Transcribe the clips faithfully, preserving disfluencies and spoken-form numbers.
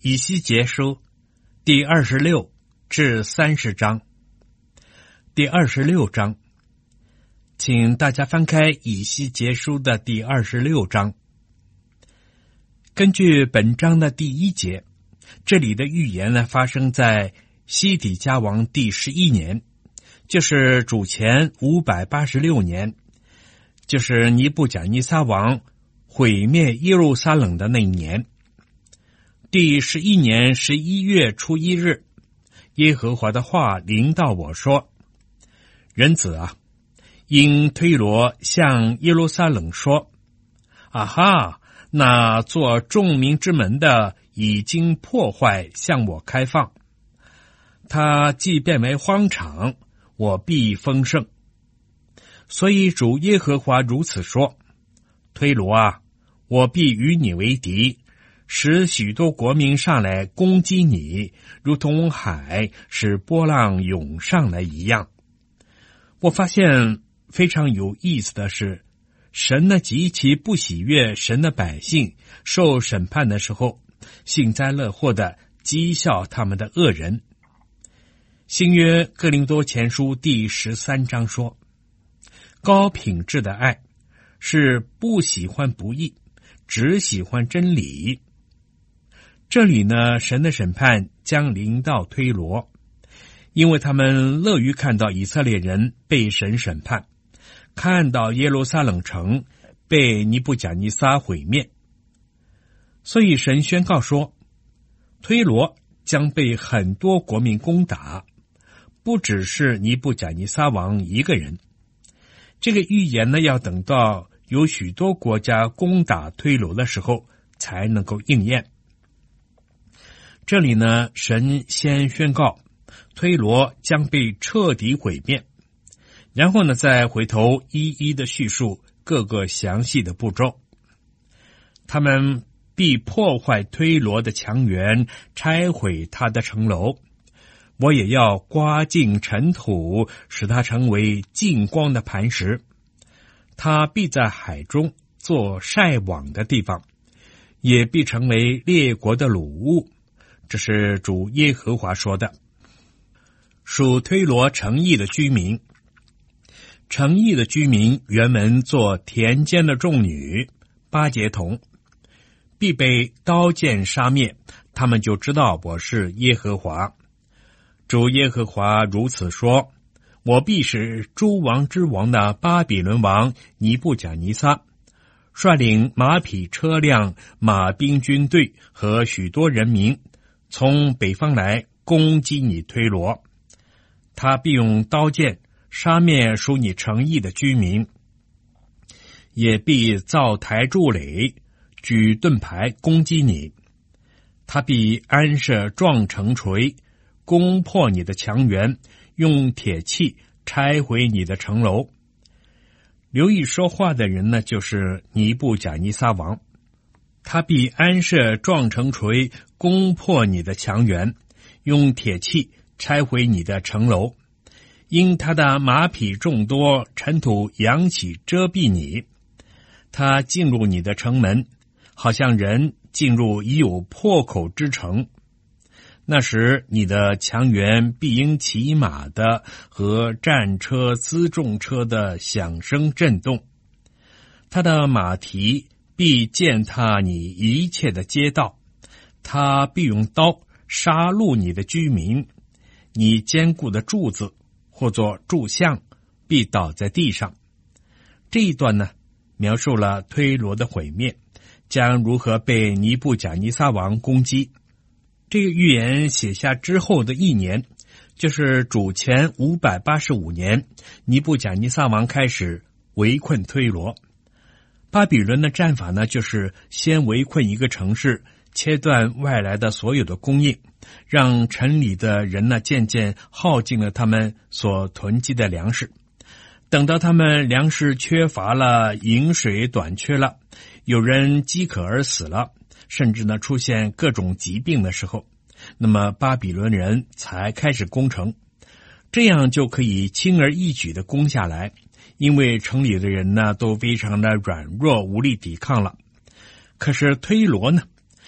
以西结书第二十六至三十章。第二十六章，请大家翻开以西结书的第二十六章。根据本章的第一节，这里的预言呢，发生在西底家王第十一年，就是主前五百八十六年，就是尼布甲尼撒王毁灭耶路撒冷的那一年。第十一年十一月初一日，耶和华的话临到我说：人子啊，因推罗向耶路撒冷说：啊哈，那做众民之门的已经破坏，向我开放。他既变为荒场，我必丰盛。所以主耶和华如此说：推罗啊，我必与你为敌，使许多国民上来攻击你，如同海使波浪涌上来一样。我发现非常有意思的是，神呢极其不喜悦神的百姓受审判的时候幸灾乐祸的讥笑他们的恶人。新约哥林多前书第十三章说，高品质的爱是不喜欢不义，只喜欢真理。这里呢，神的审判将临到推罗，因为他们乐于看到以色列人被神审判，看到耶路撒冷城被尼布甲尼撒毁灭。所以神宣告说，推罗将被很多国民攻打，不只是尼布甲尼撒王一个人。这个预言呢，要等到有许多国家攻打推罗的时候才能够应验。这里呢，神先宣告推罗将被彻底毁灭，然后呢，再回头一一的叙述各个详细的步骤。他们必破坏推罗的墙垣，拆毁他的城楼。我也要刮尽尘土，使它成为净光的磐石。它必在海中做晒网的地方，也必成为列国的掳物。这是主耶和华说的。属推罗城邑的居民，城邑的居民原文做田间的众女，巴结童，必被刀剑杀灭，他们就知道我是耶和华。主耶和华如此说：我必使诸王之王的巴比伦王尼布甲尼撒率领马匹车辆、马兵军队和许多人民从北方来攻击你推罗。他必用刀剑杀灭属你城邑的居民，也必造台筑垒，举盾牌攻击你。他必安设撞城锤，攻破你的墙垣，用铁器拆毁你的城楼。留意说话的人呢，就是尼布甲尼撒王。他必安设撞城锤，攻破你的墙垣，用铁器拆毁你的城楼。因他的马匹众多，尘土扬起遮蔽你。他进入你的城门，好像人进入已有破口之城。那时你的墙垣必因骑马的和战车辎重车的响声震动，他的马蹄必践踏你一切的街道，他必用刀杀戮你的居民，你坚固的柱子或作柱像必倒在地上。这一段呢，描述了推罗的毁灭将如何被尼布甲尼撒王攻击。这个预言写下之后的一年，就是主前五百八十五年，尼布甲尼撒王开始围困推罗。巴比伦的战法呢，就是先围困一个城市，切断外来的所有的供应，让城里的人呢渐渐耗尽了他们所囤积的粮食。等到他们粮食缺乏了，饮水短缺了，有人饥渴而死了，甚至呢出现各种疾病的时候，那么巴比伦人才开始攻城，这样就可以轻而易举的攻下来，因为城里的人呢都非常的软弱无力抵抗了。可是推罗呢，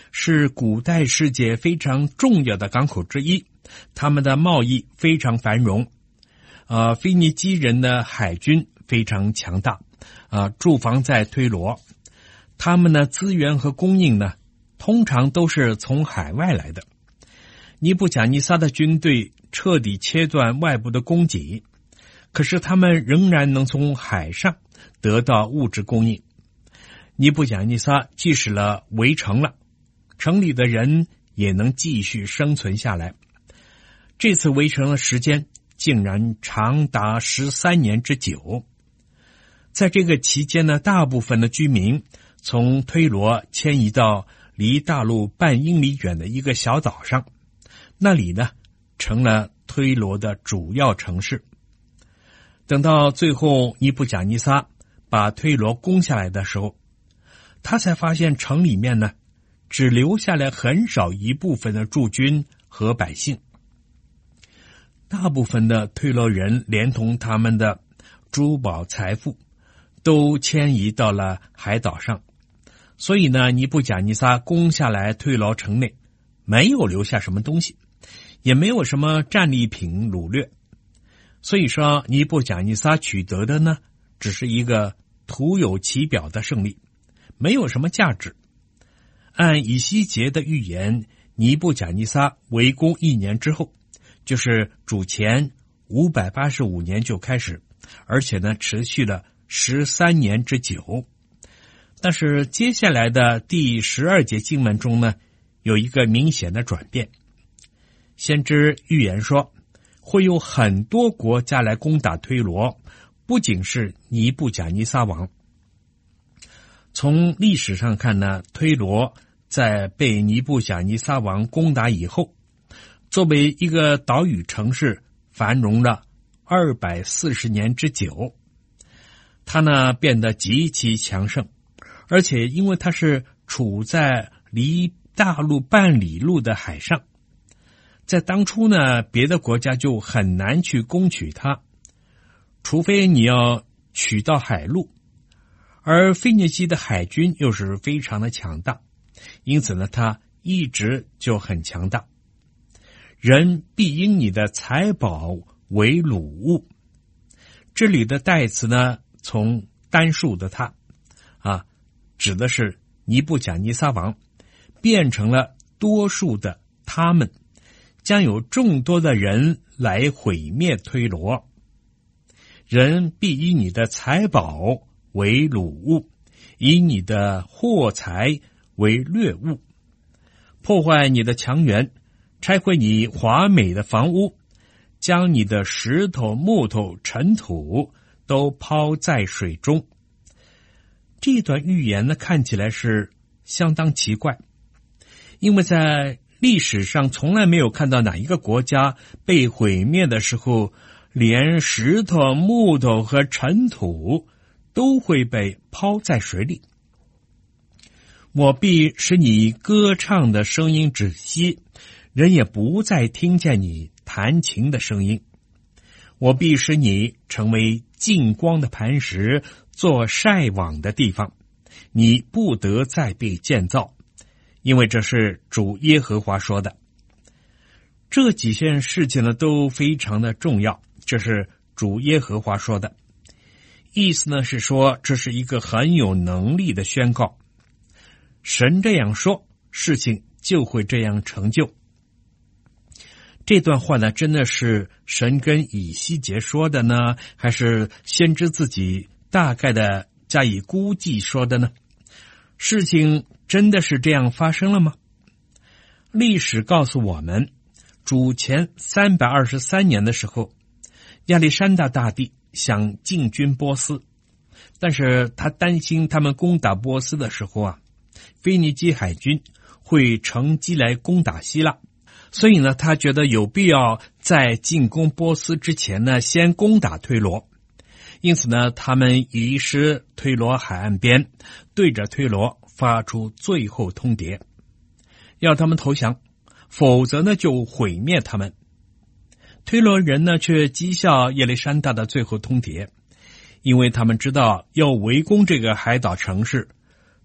是古代世界非常重要的港口之一，他们的贸易非常繁荣。呃，腓尼基人的海军非常强大，啊，驻防在推罗，他们的资源和供应呢，通常都是从海外来的。尼布甲尼撒的军队彻底切断外部的供给，可是他们仍然能从海上得到物质供应。尼布甲尼撒即使了围城了，城里的人也能继续生存下来。这次围城的时间竟然长达十三年之久。在这个期间呢，大部分的居民从推罗迁移到离大陆半英里远的一个小岛上，那里呢成了推罗的主要城市。等到最后尼布甲尼撒把推罗攻下来的时候，他才发现城里面呢只留下来很少一部分的驻军和百姓，大部分的推罗人连同他们的珠宝财富都迁移到了海岛上，所以呢，尼布甲尼撒攻下来推罗城内，没有留下什么东西，也没有什么战利品掳掠。所以说，尼布甲尼撒取得的呢，只是一个徒有其表的胜利，没有什么价值。按以西结的预言，尼布甲尼撒围攻一年之后，就是主前五百八十五年就开始，而且呢，持续了十三年之久。但是接下来的第十二节经文中呢，有一个明显的转变。先知预言说，会有很多国家来攻打推罗，不仅是尼布甲尼撒王。从历史上看呢，推罗在被尼布甲尼撒王攻打以后，作为一个岛屿城市，繁荣了二百四十年之久。它呢变得极其强盛，而且因为它是处在离大陆半里路的海上，在当初呢，别的国家就很难去攻取它，除非你要取到海路。而腓尼基的海军又是非常的强大，因此呢，它一直就很强大。人必因你的财宝为掳物，这里的代词呢，从单数的他啊，指的是尼布甲尼撒王，变成了多数的他们，将有众多的人来毁灭推罗。人必以你的财宝为掳物，以你的货财为掠物，破坏你的墙垣，拆毁你华美的房屋，将你的石头、木头、尘土都抛在水中。这段预言呢，看起来是相当奇怪，因为在历史上从来没有看到哪一个国家被毁灭的时候，连石头、木头和尘土都会被抛在水里。我必使你歌唱的声音止息，人也不再听见你弹琴的声音。我必使你成为净光的磐石，做晒网的地方，你不得再被建造，因为这是主耶和华说的。这几件事情呢，都非常的重要，这是主耶和华说的。意思呢是说，这是一个很有能力的宣告。神这样说，事情就会这样成就。这段话呢，真的是神跟以西结说的呢，还是先知自己大概的加以估计说的呢？事情真的是这样发生了吗？历史告诉我们，主前三百二十三年的时候，亚历山大大帝想进军波斯，但是他担心他们攻打波斯的时候啊，腓尼基海军会乘机来攻打希腊，所以呢，他觉得有必要在进攻波斯之前呢，先攻打推罗。因此呢，他们移师推罗海岸边，对着推罗发出最后通牒，要他们投降，否则呢就毁灭他们。推罗人呢却讥笑亚历山大的最后通牒，因为他们知道要围攻这个海岛城市，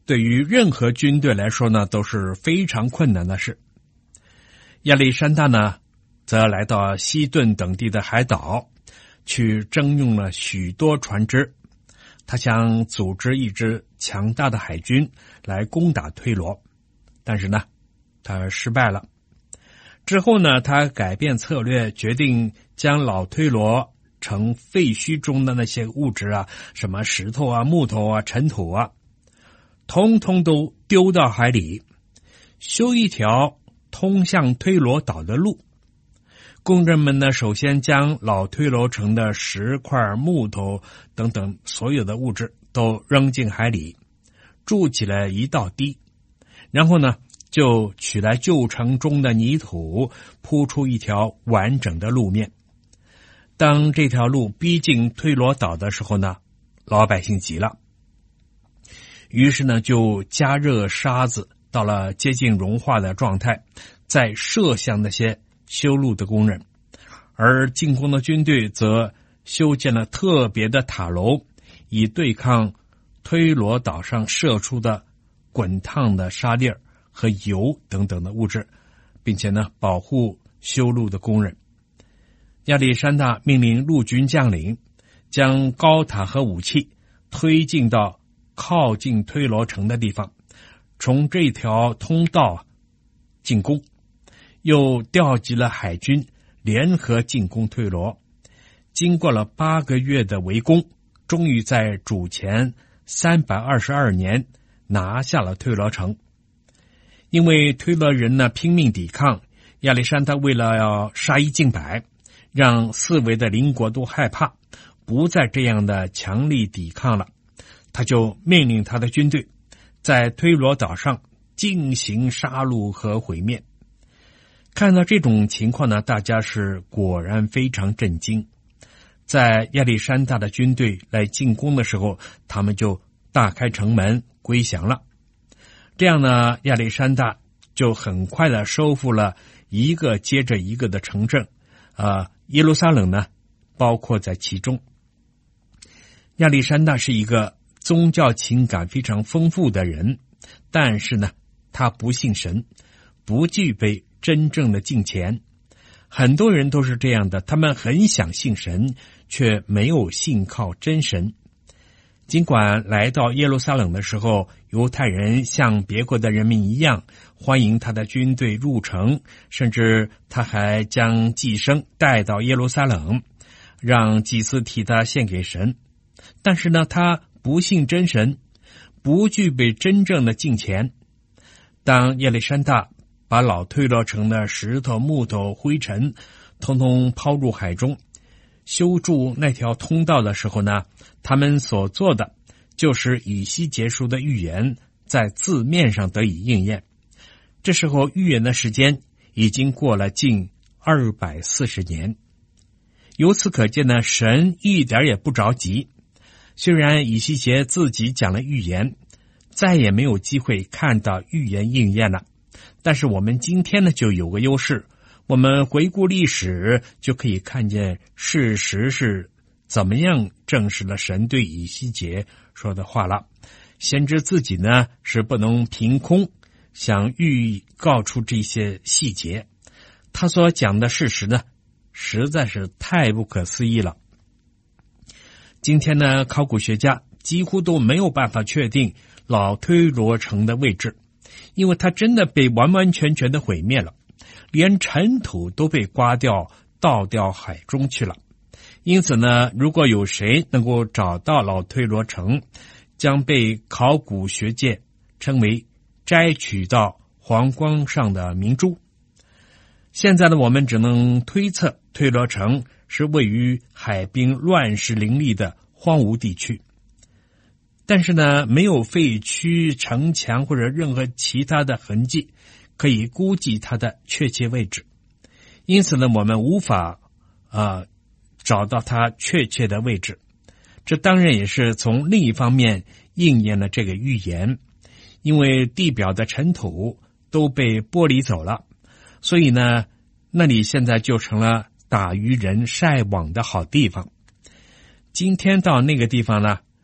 对于任何军队来说呢，都是非常困难的事。亚历山大呢，则来到西顿等地的海岛，去征用了许多船只。他想组织一支强大的海军来攻打推罗，但是呢，他失败了。之后呢，他改变策略，决定将老推罗城废墟中的那些物质啊，什么石头啊、木头啊、尘土啊，通通都丢到海里，修一条通向推罗岛的路。工人们呢，首先将老推罗城的石块、木头等等所有的物质都扔进海里，筑起了一道堤，然后呢，就取来旧城中的泥土，铺出一条完整的路面。当这条路逼近推罗岛的时候呢，老百姓急了，于是呢，就加热沙子到了接近融化的状态，再射向那些修路的工人。而进攻的军队则修建了特别的塔楼，以对抗推罗岛上射出的滚烫的沙粒和油等等的物质，并且呢，保护修路的工人。亚历山大命令陆军将领将高塔和武器推进到靠近推罗城的地方，从这条通道进攻，又调集了海军联合进攻推罗。经过了八个月的围攻，终于在主前三百二十二年拿下了推罗城。因为推罗人呢拼命抵抗，亚历山大为了要杀一儆百，让四围的邻国都害怕，不再这样的强力抵抗了，他就命令他的军队在推罗岛上进行杀戮和毁灭。看到这种情况呢，大家是果然非常震惊。在亚历山大的军队来进攻的时候，他们就大开城门归降了。这样呢，亚历山大就很快的收复了一个接着一个的城镇，呃，耶路撒冷呢包括在其中。亚历山大是一个宗教情感非常丰富的人，但是呢，他不信神，不具备真正的敬虔。很多人都是这样的，他们很想信神，却没有信靠真神。尽管来到耶路撒冷的时候，犹太人像别国的人民一样欢迎他的军队入城，甚至他还将祭牲带到耶路撒冷，让祭司替他献给神。但是呢，他不信真神，不具备真正的敬虔。当亚历山大把老推罗城的石头、木头、灰尘统统抛入海中，修筑那条通道的时候呢，他们所做的就是以西结书的预言在字面上得以应验。这时候预言的时间已经过了近二百四十年。由此可见呢，神一点也不着急。虽然以西结自己讲了预言，再也没有机会看到预言应验了，但是我们今天呢就有个优势，我们回顾历史就可以看见事实是怎么样证实了神对以西结说的话了。先知自己呢是不能凭空想预告出这些细节，他所讲的事实呢实在是太不可思议了。今天呢，考古学家几乎都没有办法确定老推罗城的位置，因为它真的被完完全全的毁灭了，连尘土都被刮掉倒掉海中去了。因此呢，如果有谁能够找到老推罗城，将被考古学界称为摘取到皇冠上的明珠。现在呢，我们只能推测推罗城是位于海滨乱石林立的荒芜地区，但是呢，没有废墟、城墙或者任何其他的痕迹可以估计它的确切位置。因此呢，我们无法啊、呃、找到它确切的位置。这当然也是从另一方面应验了这个预言，因为地表的尘土都被剥离走了，所以呢，那里现在就成了打鱼人晒网的好地方。今天到那个地方呢，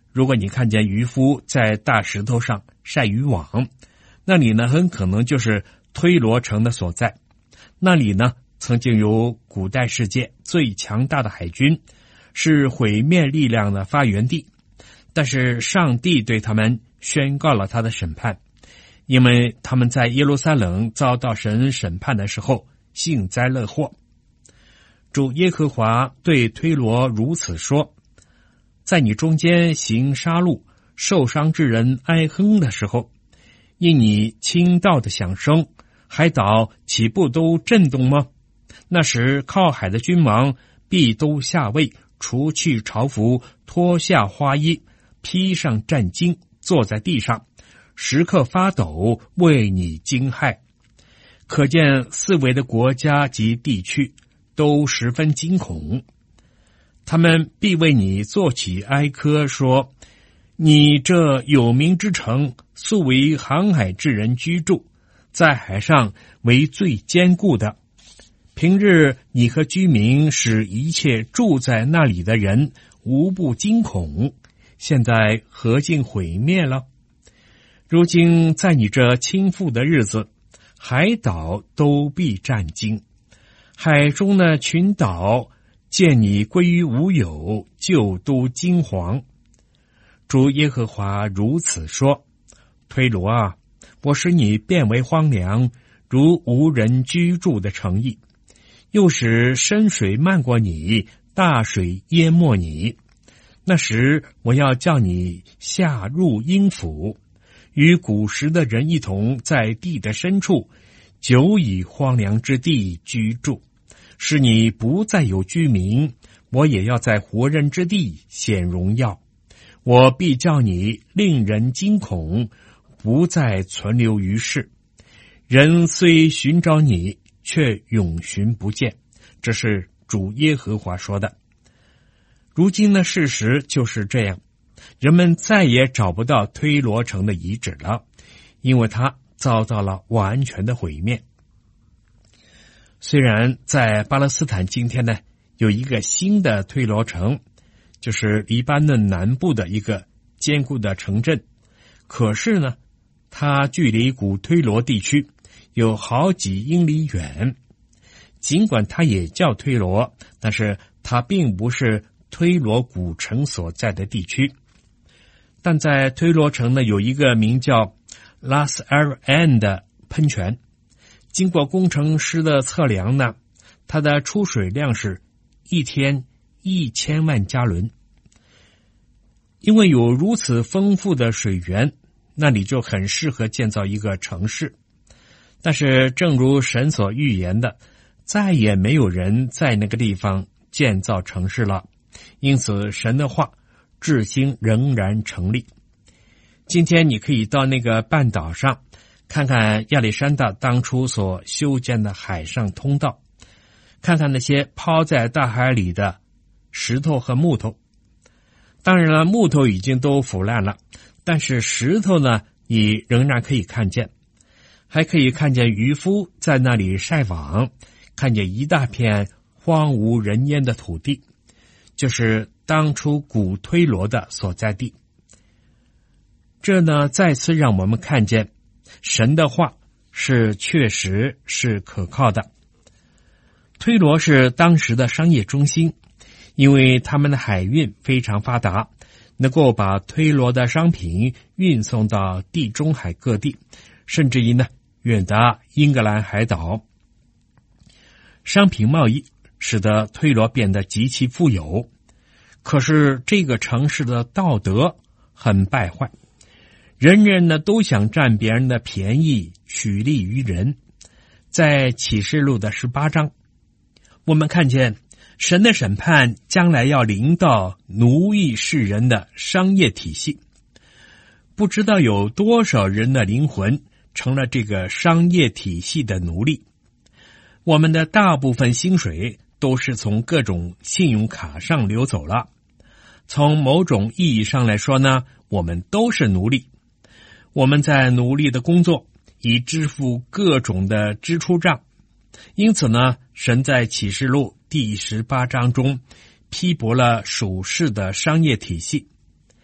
如果你看见渔夫在大石头上晒渔网，那里呢很可能就是推罗城的所在。那里呢曾经有古代世界最强大的海军，是毁灭力量的发源地。但是上帝对他们宣告了他的审判，因为他们在耶路撒冷遭到神审判的时候幸灾乐祸。主耶和华对推罗如此说：在你中间行杀戮，受伤之人哀哼的时候，因你倾倒的响声，海岛岂不都震动吗？那时靠海的君王必都下位，除去朝服，脱下花衣，披上战巾，坐在地上，时刻发抖，为你惊骇。可见四围的国家及地区都十分惊恐，他们必为你作起哀歌，说：你这有名之城，素为航海之人居住，在海上为最坚固的。平日你和居民使一切住在那里的人无不惊恐，现在何竟毁灭了？如今在你这倾覆的日子，海岛都必战惊，海中的群岛见你归于无有，就都惊惶。主耶和华如此说：推罗啊，我使你变为荒凉，如无人居住的城邑，又使深水漫过你，大水淹没你。那时我要叫你下入阴府，与古时的人一同在地的深处，久以荒凉之地居住，使你不再有居民。我也要在活人之地显荣耀，我必叫你令人惊恐，不再存留于世。人虽寻找你，却永寻不见。这是主耶和华说的。如今的事实就是这样，人们再也找不到推罗城的遗址了，因为它遭到了完全的毁灭。虽然在巴勒斯坦今天呢有一个新的推罗城，就是黎巴嫩南部的一个坚固的城镇，可是呢它距离古推罗地区有好几英里远。尽管它也叫推罗，但是它并不是推罗古城所在的地区。但在推罗城呢有一个名叫拉斯尔安的喷泉，经过工程师的测量呢，它的出水量是一天一千万加仑。因为有如此丰富的水源，那里就很适合建造一个城市。但是正如神所预言的，再也没有人在那个地方建造城市了，因此神的话至今仍然成立。今天你可以到那个半岛上看看亚历山大当初所修建的海上通道，看看那些抛在大海里的石头和木头。当然了，木头已经都腐烂了，但是石头呢你仍然可以看见，还可以看见渔夫在那里晒网，看见一大片荒无人烟的土地，就是当初古推罗的所在地。这呢再次让我们看见神的话是确实是可靠的。推罗是当时的商业中心，因为他们的海运非常发达，能够把推罗的商品运送到地中海各地，甚至于呢远达英格兰海岛。商品贸易使得推罗变得极其富有，可是这个城市的道德很败坏，人人呢都想占别人的便宜，取利于人。在启示录的十八章，我们看见神的审判将来要临到奴役世人的商业体系。不知道有多少人的灵魂成了这个商业体系的奴隶。我们的大部分薪水都是从各种信用卡上流走了。从某种意义上来说呢，我们都是奴隶。我们在努力的工作，以支付各种的支出账。因此呢，神在启示录第十八章中批驳了属世的商业体系。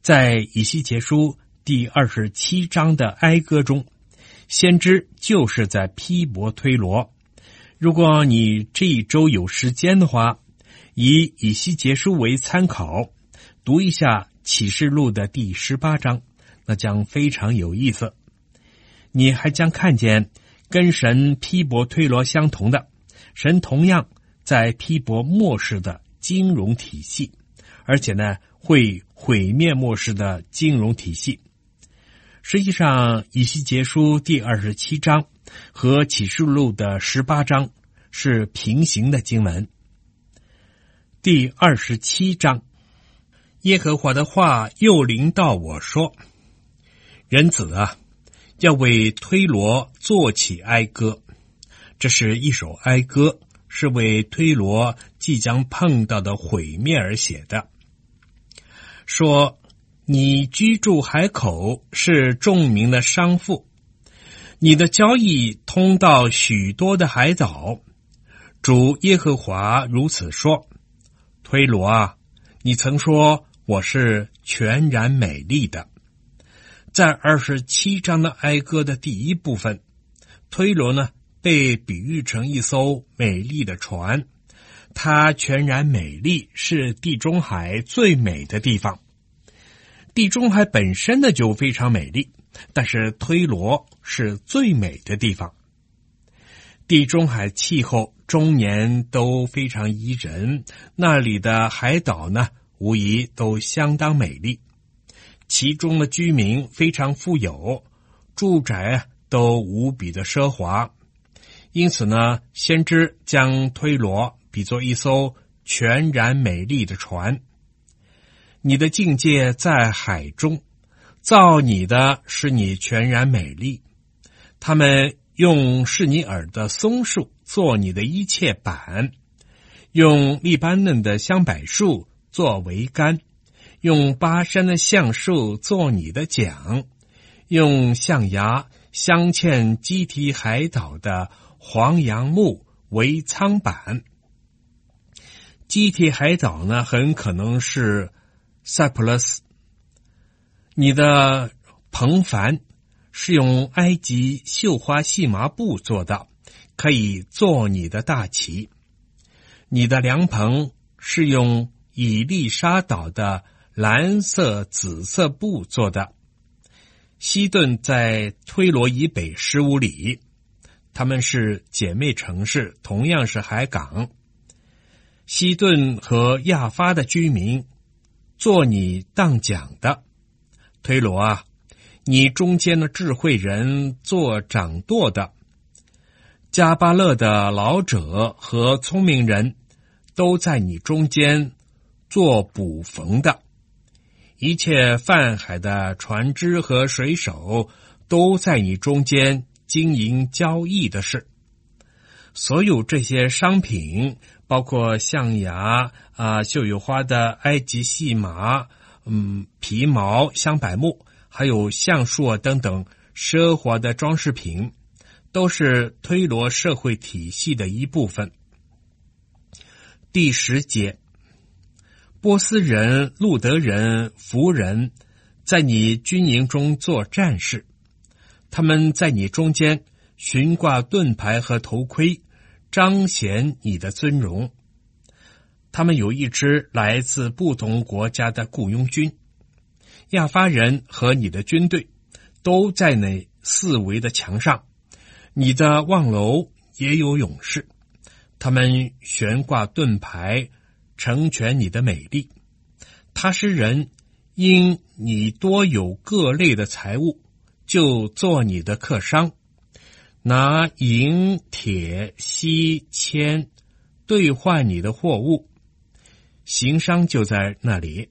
在以西结书第二十七章的哀歌中，先知就是在批驳推罗。如果你这一周有时间的话，以以西结书为参考，读一下启示录的第十八章，那将非常有意思。你还将看见跟神批驳推罗相同的，神同样在批驳末世的金融体系，而且呢会毁灭末世的金融体系。实际上以西结书第二十七章和启示录的十八章是平行的经文。第二十七章，耶和华的话又临到我说，人子啊，要为推罗作起哀歌。这是一首哀歌，是为推罗即将碰到的毁灭而写的。说，你居住海口，是众民的商妇，你的交易通到许多的海岛。主耶和华如此说，推罗啊，你曾说我是全然美丽的。在二十七章的哀歌的第一部分，推罗呢被比喻成一艘美丽的船，它全然美丽，是地中海最美的地方。地中海本身呢就非常美丽，但是推罗是最美的地方。地中海气候终年都非常宜人，那里的海岛呢无疑都相当美丽，其中的居民非常富有，住宅都无比的奢华。因此呢，先知将推罗比作一艘全然美丽的船。你的境界在海中，造你的是你全然美丽。他们用士尼尔的松树做你的一切板，用利巴嫩的香柏树做桅杆，用巴山的橡树做你的桨，用象牙镶嵌基提海岛的黄杨木为舱板。基提海岛呢，很可能是塞浦路斯。你的篷帆是用埃及绣花细麻布做的，可以做你的大旗。你的凉棚是用以利沙岛的蓝色紫色布做的。西顿在推罗以北十五里，他们是姐妹城市，同样是海港。西顿和亚发的居民做你当讲的。推罗啊，你中间的智慧人做掌舵的。加巴勒的老者和聪明人都在你中间做捕缝的。一切泛海的船只和水手都在你中间经营交易的事。所有这些商品，包括象牙啊、绣有花的埃及细麻、嗯皮毛、香柏木，还有橡树啊等等奢华的装饰品，都是推罗社会体系的一部分。第十节，波斯人、路德人、弗人在你军营中做战士，他们在你中间悬挂盾牌和头盔，彰显你的尊荣。他们有一支来自不同国家的雇佣军，亚发人和你的军队都在那四围的墙上，你的望楼也有勇士，他们悬挂盾牌，成全你的美丽。他施人因你多有各类的财物，就做你的客商，拿银、铁、锡、铅兑换你的货物，行商就在那里。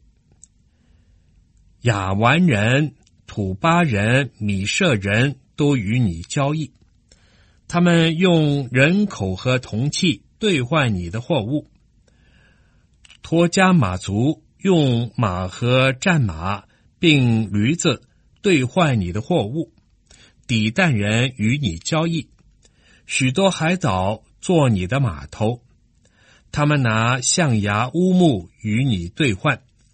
亚完人、土巴人、米舍人都与你交易，他们用人口和铜器兑换你的货物。托加马族用马和战马并驴子兑换你的货物，底旦人与你交易，许多海岛做你的码头，他们拿象牙乌木与你兑换。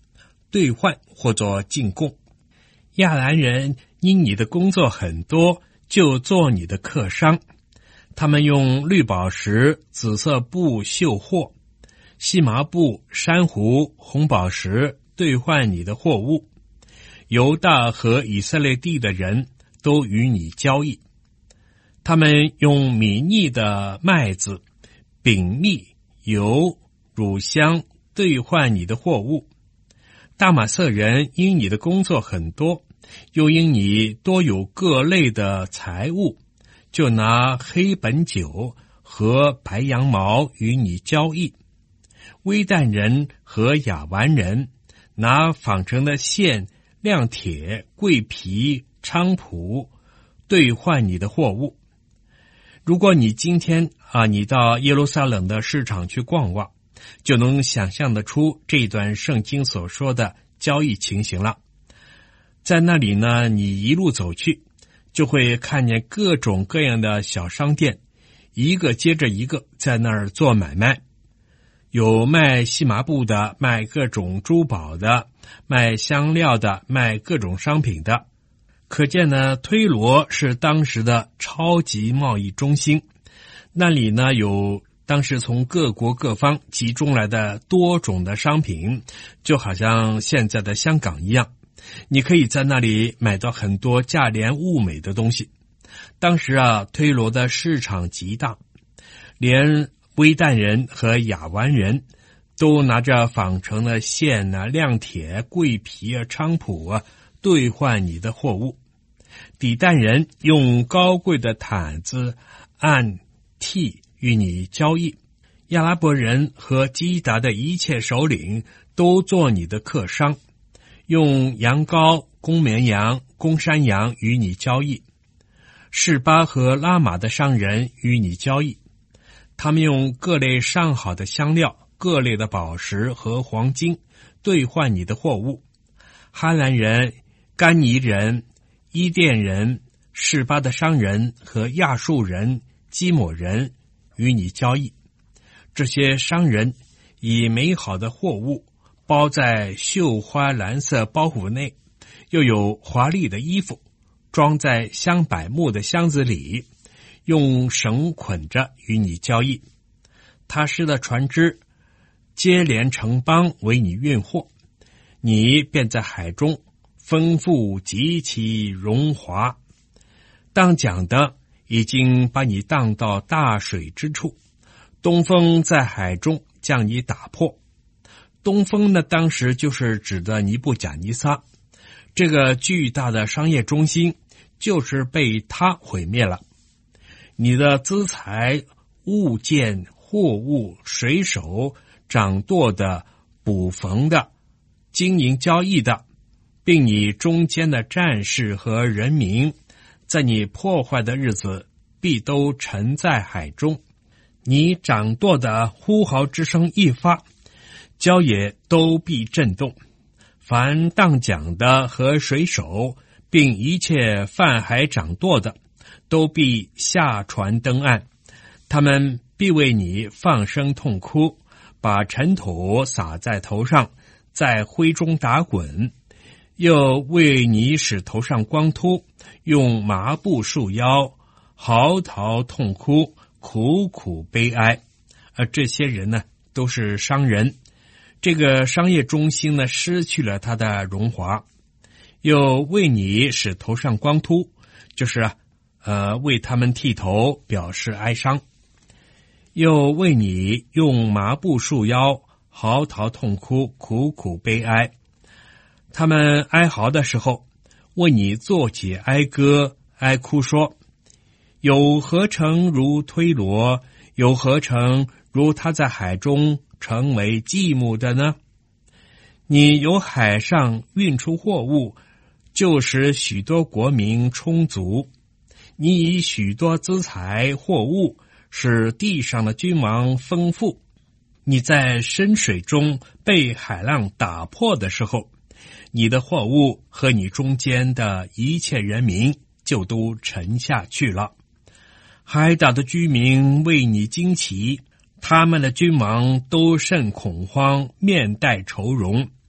兑换或做进贡。亚兰人因你的工作很多，就做你的客商。他们用绿宝石、紫色布绣货，细麻布、珊瑚、红宝石兑换你的货物。犹大和以色列地的人都与你交易。他们用米腻的麦子、饼蜜、油、乳香兑换你的货物。大马色人因你的工作很多，又因你多有各类的财物，就拿黑本酒和白羊毛与你交易。微旦人和亚完人拿纺成的线、亮铁、桂皮、菖蒲兑换你的货物。如果你今天啊，你到耶路撒冷的市场去逛逛，就能想象得出这段圣经所说的交易情形了。在那里呢，你一路走去，就会看见各种各样的小商店，一个接着一个在那儿做买卖。有卖细麻布的，卖各种珠宝的，卖香料的，卖各种商品的。可见呢，推罗是当时的超级贸易中心，那里呢有当时从各国各方集中来的多种的商品，就好像现在的香港一样，你可以在那里买到很多价廉物美的东西。当时啊，推罗的市场极大，连微旦人和亚完人都拿着纺成的线啊、亮铁、桂皮啊、菖蒲啊兑换你的货物。底旦人用高贵的毯子按替与你交易。亚拉伯人和基达的一切首领都做你的客商，用羊羔、公绵羊、公山羊与你交易。示巴和拉玛的商人与你交易，他们用各类上好的香料、各类的宝石和黄金兑换你的货物。哈兰人、甘尼人、伊甸人、示巴的商人和亚述人、基抹人与你交易。这些商人以美好的货物包在绣花蓝色包袱内，又有华丽的衣服装在香柏木的箱子里，用绳捆着与你交易。他施的船只接连城邦为你运货，你便在海中丰富极其荣华。当讲的已经把你荡到大水之处，东风在海中将你打破。东风呢，当时就是指的尼布甲尼撒，这个巨大的商业中心就是被他毁灭了。你的资财、物件、货物、水手、掌舵的、捕缝的、经营交易的，并你中间的战士和人民，在你破坏的日子必都沉在海中。你掌舵的呼号之声一发，郊野都必震动。凡荡桨的和水手，并一切泛海掌舵的，都必下船登岸。他们必为你放声痛哭，把尘土撒在头上，在灰中打滚，又为你使头上光秃，用麻布束腰，嚎啕痛哭，苦苦悲哀。而这些人呢，都是商人。这个商业中心呢，失去了它的荣华，又为你使头上光秃，就是呃为他们剃头，表示哀伤。又为你用麻布束腰，嚎啕痛哭，苦苦悲哀。他们哀嚎的时候，为你作起哀歌，哀哭说：有何城如推罗？有何城如他在海中成为继母的呢？你由海上运出货物，就使许多国民充足。你以许多资财货物，使地上的君王丰富。你在深水中被海浪打破的时候，你的货物和你中间的一切人民就都沉下去了。海岛的居民为你惊奇，他们的君王都甚恐慌，面带愁容。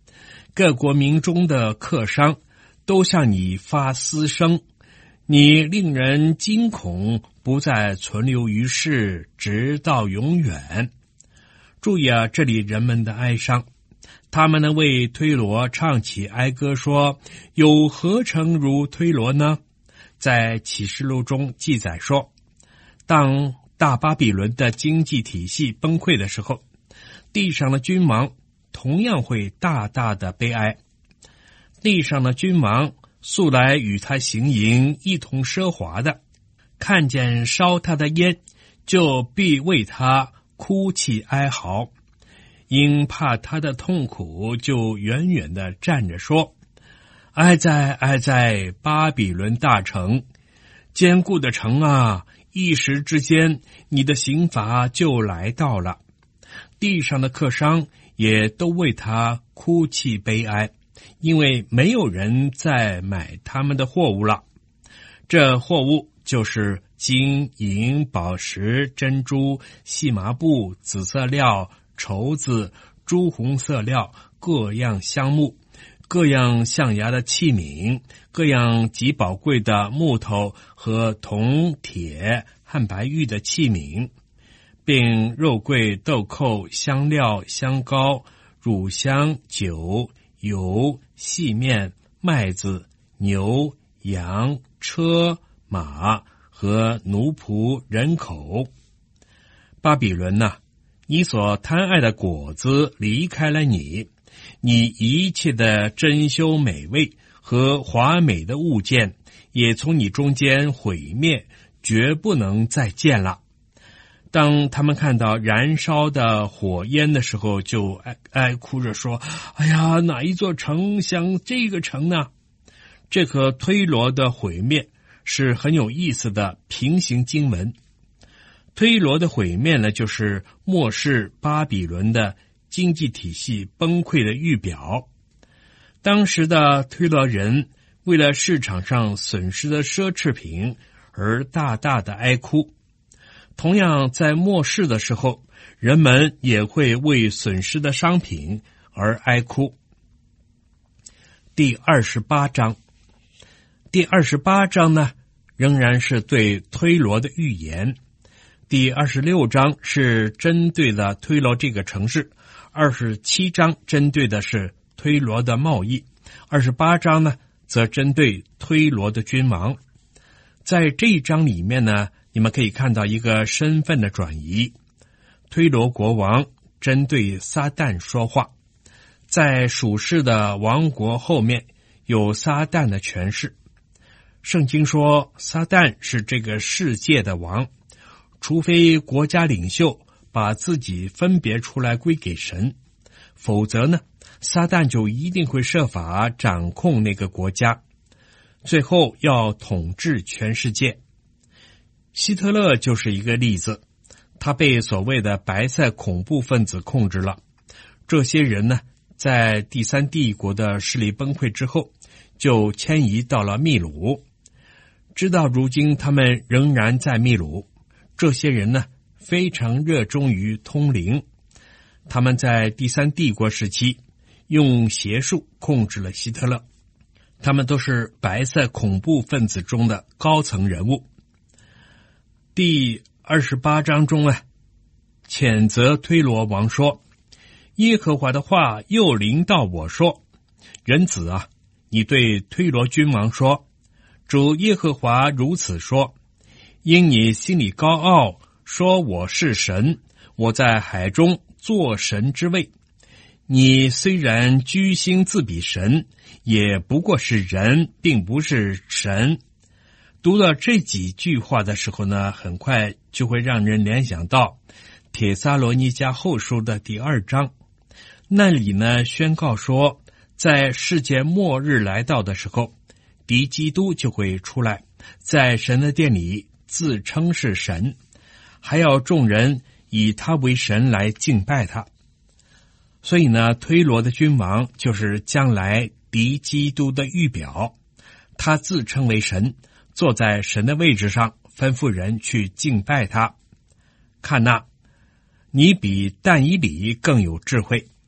各国民中的客商都向你发嘶声，你令人惊恐，不再存留于世，直到永远。注意啊，这里人们的哀伤，他们呢为推罗唱起哀歌说，有何城如推罗呢？在启示录中记载说，当大巴比伦的经济体系崩溃的时候，地上的君王同样会大大的悲哀。地上的君王素来与他行营，一同奢华的，看见烧他的烟，就必为他哭泣哀嚎，因怕他的痛苦，就远远的站着说，哀哉哀哉，巴比伦大城，坚固的城啊，一时之间你的刑罚就来到了。地上的客商也都为他哭泣悲哀，因为没有人再买他们的货物了。这货物就是金银宝石珍珠细麻布紫色料绸子朱红色料各样香木各样象牙的器皿各样极宝贵的木头和铜铁和白玉的器皿，并肉桂豆蔻香料香膏乳香酒油细面麦子牛羊车马和奴仆人口。巴比伦哪、啊，你所贪爱的果子离开了你，你一切的珍馐美味和华美的物件也从你中间毁灭，绝不能再见了。当他们看到燃烧的火焰的时候，就哀哀哭着说，哎呀，哪一座城像这个城呢？这颗推罗的毁灭是很有意思的平行经文。推罗的毁灭呢，就是末世巴比伦的经济体系崩溃的预表。当时的推罗人为了市场上损失的奢侈品而大大的哀哭。同样在末世的时候，人们也会为损失的商品而哀哭。第二十八章，第二十八章呢，仍然是对推罗的预言。第二十六章是针对了推罗这个城市，二十七章针对的是推罗的贸易，二十八章呢，则针对推罗的君王。在这一章里面呢，你们可以看到一个身份的转移。推罗国王针对撒旦说话，在属世的王国后面有撒旦的权势。圣经说，撒旦是这个世界的王，除非国家领袖把自己分别出来归给神，否则呢，撒旦就一定会设法掌控那个国家，最后要统治全世界。希特勒就是一个例子，他被所谓的白色恐怖分子控制了。这些人呢，在第三帝国的势力崩溃之后，就迁移到了秘鲁。直到如今，他们仍然在秘鲁。这些人呢，非常热衷于通灵。他们在第三帝国时期用邪术控制了希特勒。他们都是白色恐怖分子中的高层人物。第二十八章中啊，谴责推罗王说，耶和华的话又临到我说，人子啊，你对推罗君王说，主耶和华如此说，因你心里高傲，说我是神，我在海中做神之位。你虽然居心自比神，也不过是人，并不是神。读到这几句话的时候呢，很快就会让人联想到帖撒罗尼迦后书的第二章，那里呢宣告说，在世界末日来到的时候，敌基督就会出来，在神的殿里自称是神，还要众人以他为神来敬拜他。所以呢，推罗的君王就是将来敌基督的预表，他自称为神，坐在神的位置上，吩咐人去敬拜他。看哪，你比但以理更有智慧，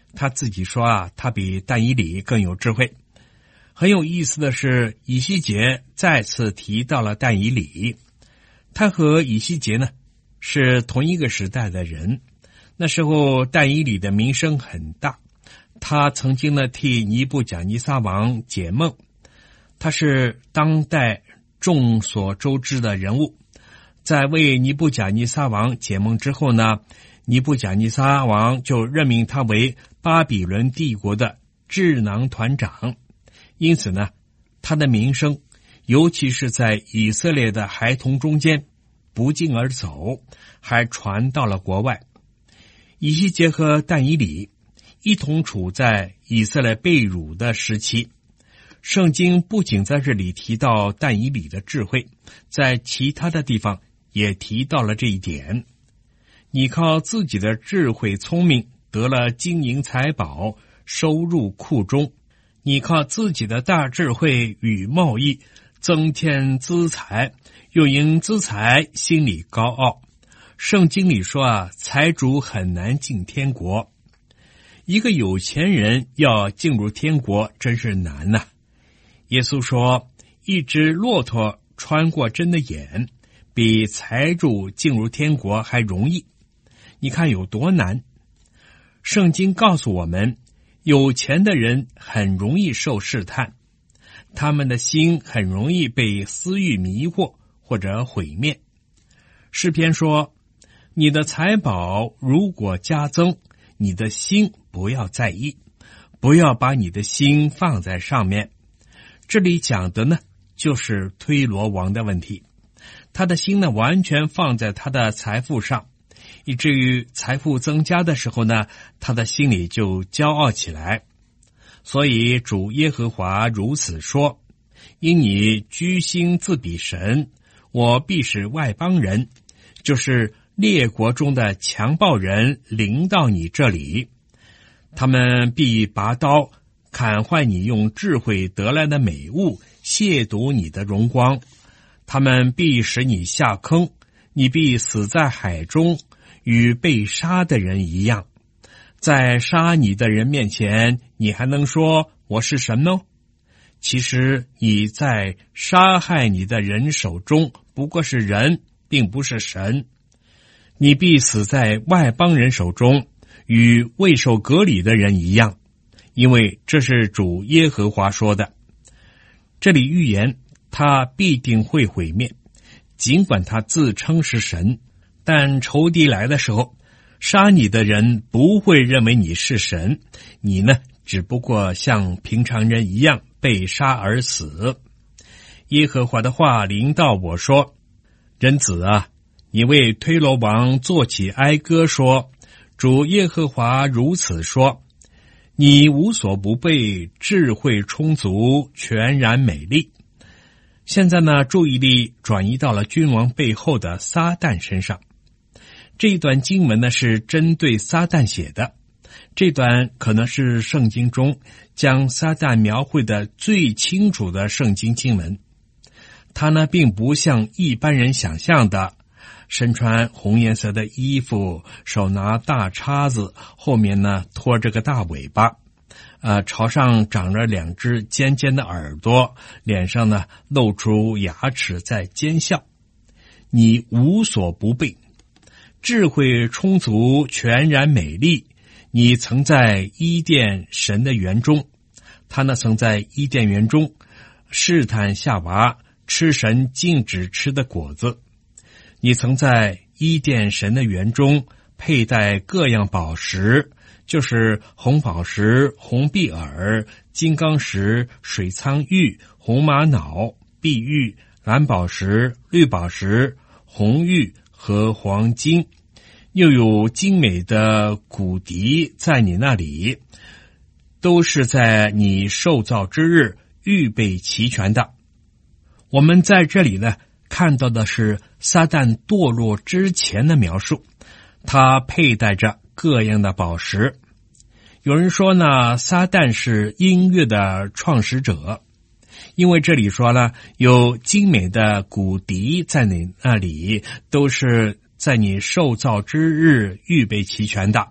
他自己说啊，他比但以理更有智慧。很有意思的是，以西结再次提到了但以理，他和以西结呢是同一个时代的人。那时候但以理的名声很大，他曾经呢替尼布甲尼撒王解梦，他是当代众所周知的人物。在为尼布甲尼撒王解梦之后呢，尼布甲尼撒王就任命他为巴比伦帝国的智囊团长。因此呢，他的名声尤其是在以色列的孩童中间不胫而走，还传到了国外。以西结和但以理一同处在以色列被掳的时期。圣经不仅在这里提到但以理的智慧，在其他的地方也提到了这一点。你靠自己的智慧聪明得了金银财宝，收入库中，你靠自己的大智慧与贸易增添资财，又因资财心里高傲。圣经里说啊，财主很难进天国。一个有钱人要进入天国真是难呐、啊。耶稣说，一只骆驼穿过针的眼，比财主进入天国还容易。你看有多难？圣经告诉我们，有钱的人很容易受试探，他们的心很容易被私欲迷惑或者毁灭。诗篇说，你的财宝如果加增，你的心不要在意，不要把你的心放在上面。这里讲的呢，就是推罗王的问题。他的心呢，完全放在他的财富上，以至于财富增加的时候呢，他的心里就骄傲起来。所以主耶和华如此说，因你居心自比神，我必使外邦人，就是列国中的强暴人临到你这里，他们必拔刀砍坏你用智慧得来的美物，亵渎你的荣光。他们必使你下坑，你必死在海中，与被杀的人一样。在杀你的人面前，你还能说我是神呢？其实你在杀害你的人手中不过是人，并不是神。你必死在外邦人手中，与未受割礼的人一样，因为这是主耶和华说的。这里预言他必定会毁灭，尽管他自称是神，但仇敌来的时候，杀你的人不会认为你是神，你呢，只不过像平常人一样被杀而死。耶和华的话临到我说，人子啊，你为推罗王作起哀歌说，主耶和华如此说，你无所不备，智慧充足，全然美丽。现在呢，注意力转移到了君王背后的撒旦身上。这一段经文呢是针对撒旦写的，这段可能是圣经中将撒旦描绘的最清楚的圣经经文。他呢并不像一般人想象的身穿红颜色的衣服，手拿大叉子，后面呢拖着个大尾巴，呃，朝上长着两只尖尖的耳朵，脸上呢露出牙齿在奸笑。你无所不备，智慧充足，全然美丽。你曾在伊甸神的园中，他呢曾在伊甸园中试探夏娃吃神禁止吃的果子。你曾在伊甸神的园中佩戴各样宝石，就是红宝石、红碧耳、金刚石、水苍玉、红玛瑙、碧玉、蓝宝石、绿宝石、红玉和黄金，又有精美的骨笛在你那里，都是在你受造之日预备齐全的。我们在这里呢看到的是撒旦堕落之前的描述，他佩戴着各样的宝石。有人说呢，撒旦是音乐的创始者，因为这里说了有精美的骨笛在你那里，都是在你受造之日预备齐全的。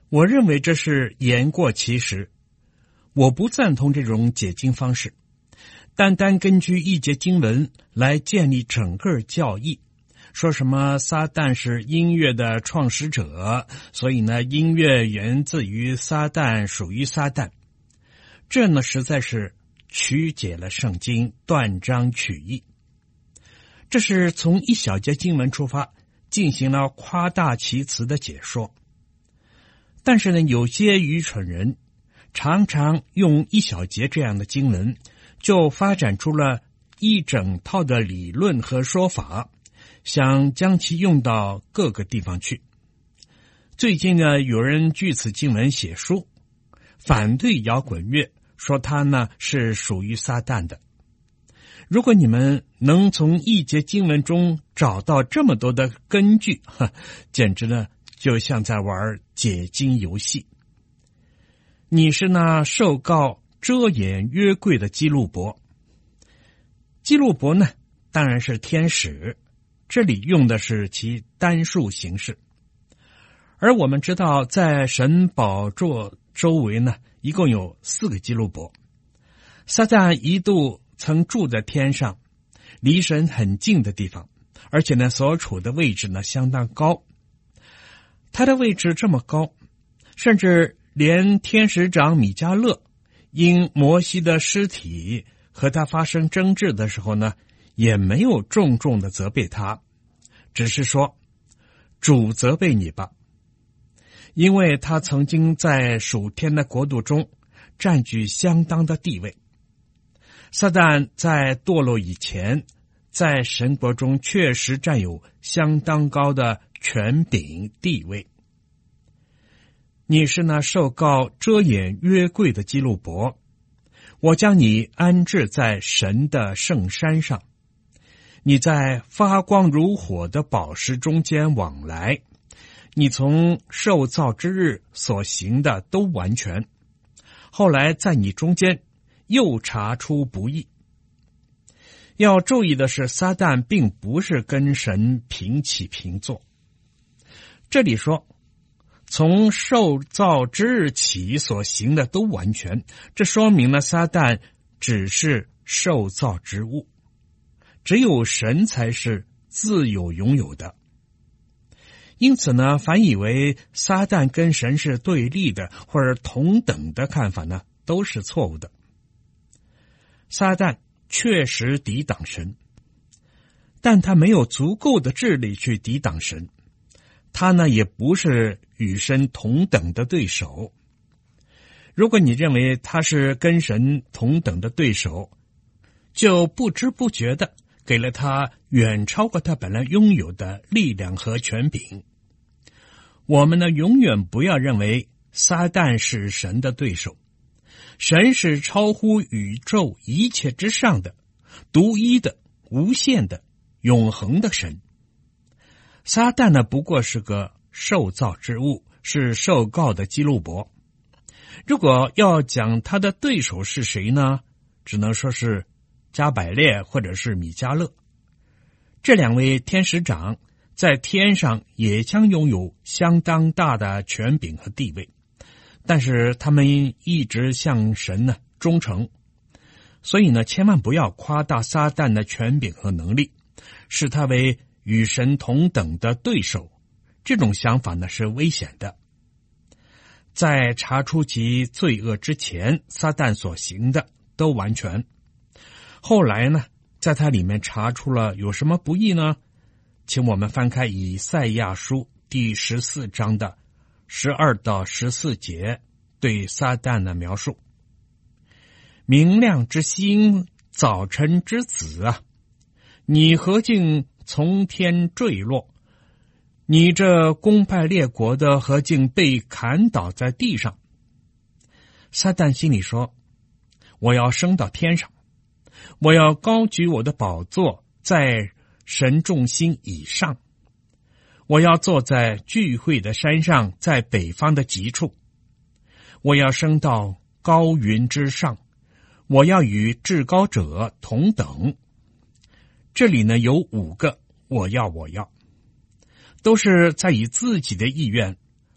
我认为这是言过其实，我不赞同这种解经方式。单单根据一节经文来建立整个教义，说什么撒旦是音乐的创始者，所以呢，音乐源自于撒旦，属于撒旦，这呢实在是曲解了圣经，断章取义。这是从一小节经文出发，进行了夸大其词的解说。但是呢，有些愚蠢人常常用一小节这样的经文，就发展出了一整套的理论和说法，想将其用到各个地方去。最近呢，有人据此经文写书，反对摇滚乐，说它呢是属于撒旦的。如果你们能从一节经文中找到这么多的根据，呵，简直呢就像在玩解经游戏。你是那受告遮掩约柜的基路伯。基路伯呢，当然是天使，这里用的是其单数形式。而我们知道，在神宝座周围呢，一共有四个基路伯。撒旦一度曾住在天上，离神很近的地方，而且呢，所处的位置呢相当高。他的位置这么高，甚至连天使长米迦勒因摩西的尸体和他发生争执的时候呢，也没有重重的责备他，只是说主责备你吧，因为他曾经在属天的国度中占据相当的地位。撒旦在堕落以前，在神国中确实占有相当高的权柄地位。你是那受告遮掩约柜的基路伯，我将你安置在神的圣山上，你在发光如火的宝石中间往来，你从受造之日所行的都完全，后来在你中间又查出不义。要注意的是，撒旦并不是跟神平起平坐。这里说从受造之日起所行的都完全，这说明了撒旦只是受造之物，只有神才是自有拥有的。因此呢，凡以为撒旦跟神是对立的或者同等的看法呢，都是错误的。撒旦确实抵挡神，但他没有足够的智力去抵挡神，他呢也不是与神同等的对手。如果你认为他是跟神同等的对手，就不知不觉的给了他远超过他本来拥有的力量和权柄。我们呢，永远不要认为撒旦是神的对手。神是超乎宇宙一切之上的、独一的、无限的、永恒的神。撒旦呢，不过是个受造之物，是受告的基路伯。如果要讲他的对手是谁呢？只能说是加百列或者是米迦勒。这两位天使长在天上也将拥有相当大的权柄和地位，但是他们一直向神呢忠诚，所以呢，千万不要夸大撒旦的权柄和能力，视他为与神同等的对手。这种想法呢是危险的。在查出其罪恶之前，撒旦所行的都完全。后来呢，在他里面查出了有什么不义呢？请我们翻开以赛亚书第十四章的十二到十四节对撒旦的描述。明亮之星，早晨之子啊，你何竟从天坠落？你这攻败列国的何竟被砍倒在地上？撒旦心里说，我要升到天上，我要高举我的宝座在神众星以上，我要坐在聚会的山上，在北方的极处，我要升到高云之上，我要与至高者同等。这里呢有五个我要我要，都是在以自己的意愿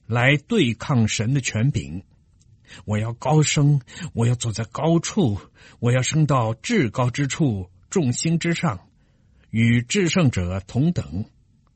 来对抗神的权柄。我要高升，我要坐在高处，我要升到至高之处，众星之上，与至圣者同等。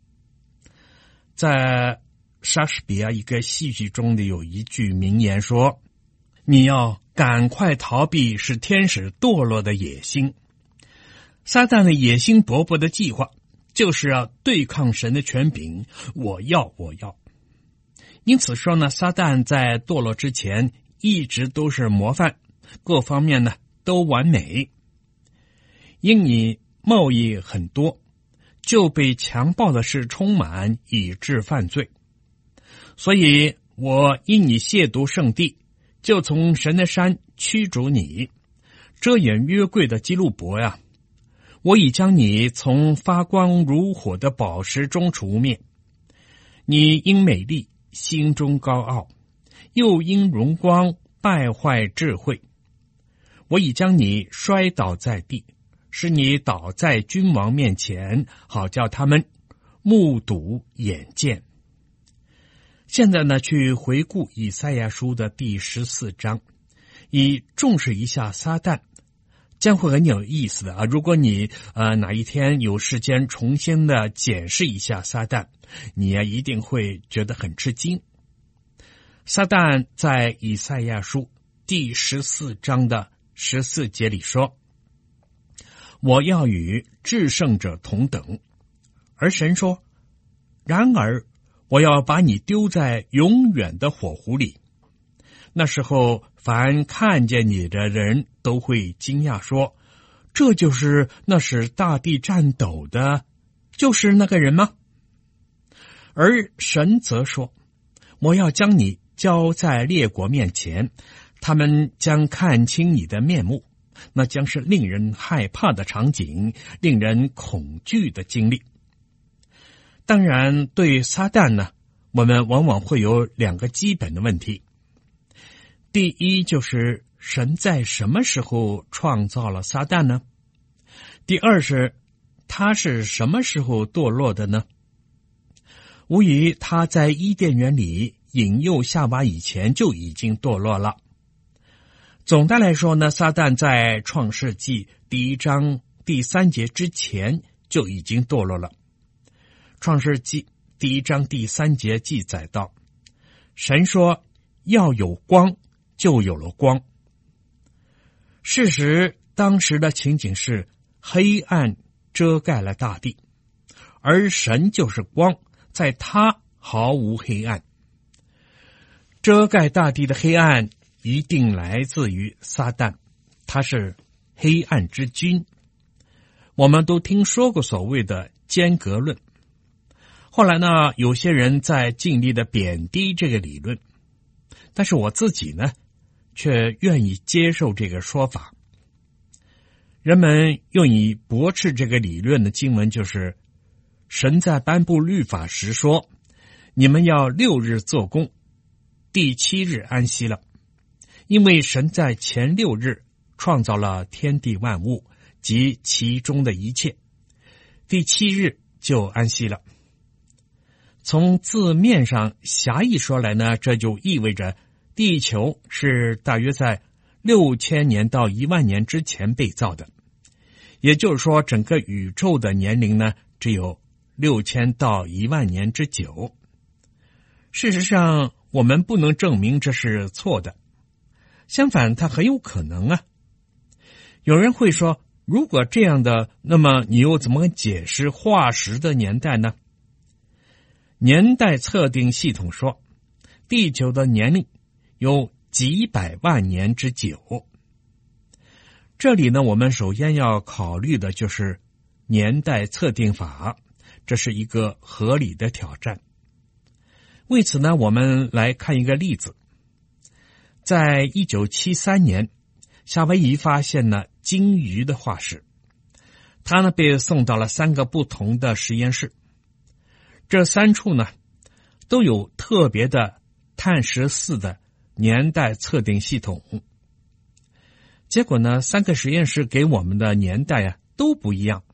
在莎士比亚一个戏剧中的有一句名言说，你要赶快逃避使天使堕落的野心。撒旦的野心勃勃的计划就是要对抗神的权柄，我要我要。因此说呢，撒旦在堕落之前一直都是模范，各方面呢都完美。因你贸易很多，就被强暴的事充满，以致犯罪。所以我因你亵渎圣地，就从神的山驱逐你，遮掩约柜的基路伯呀，我已将你从发光如火的宝石中除灭。你因美丽心中高傲，又因荣光败坏智慧。我已将你摔倒在地，使你倒在君王面前，好叫他们目睹眼见。现在呢，去回顾以赛亚书的第十四章，以重视一下撒旦，将会很有意思的啊！如果你呃哪一天有时间重新的检视一下撒旦，你啊一定会觉得很吃惊。撒旦在以赛亚书第十四章的十四节里说，我要与至圣者同等。而神说，然而我要把你丢在永远的火湖里。那时候凡看见你的人都会惊讶说，这就是那使大地颤抖的，就是那个人吗？而神则说，我要将你交在列国面前，他们将看清你的面目，那将是令人害怕的场景，令人恐惧的经历。当然，对撒旦呢，我们往往会有两个基本的问题。第一，就是神在什么时候创造了撒旦呢？第二是，他是什么时候堕落的呢？无疑他在伊甸园里引诱夏娃以前就已经堕落了。总的来说呢，撒旦在创世纪第一章第三节之前就已经堕落了。创世纪第一章第三节记载到，神说要有光，就有了光。事实当时的情景是黑暗遮盖了大地，而神就是光，在他毫无黑暗。遮盖大地的黑暗一定来自于撒旦，他是黑暗之君。我们都听说过所谓的间隔论，后来呢，有些人在尽力的贬低这个理论，但是我自己呢，却愿意接受这个说法。人们用以驳斥这个理论的经文就是，神在颁布律法时说，你们要六日做工，第七日安息了，因为神在前六日创造了天地万物及其中的一切，第七日就安息了。从字面上狭义说来呢，这就意味着地球是大约在六千年到一万年之前被造的，也就是说，整个宇宙的年龄呢，只有六千到一万年之久。事实上，我们不能证明这是错的，相反，它很有可能啊。有人会说，如果这样的，那么你又怎么解释化石的年代呢？年代测定系统说，地球的年龄有几百万年之久。这里呢，我们首先要考虑的就是年代测定法，这是一个合理的挑战。为此呢，我们来看一个例子。在一九七三年，夏威夷发现了鲸鱼的化石，它呢被送到了三个不同的实验室。这三处呢，都有特别的碳十四的年代测定系统。结果呢，三个实验室给我们的年代啊都不一样。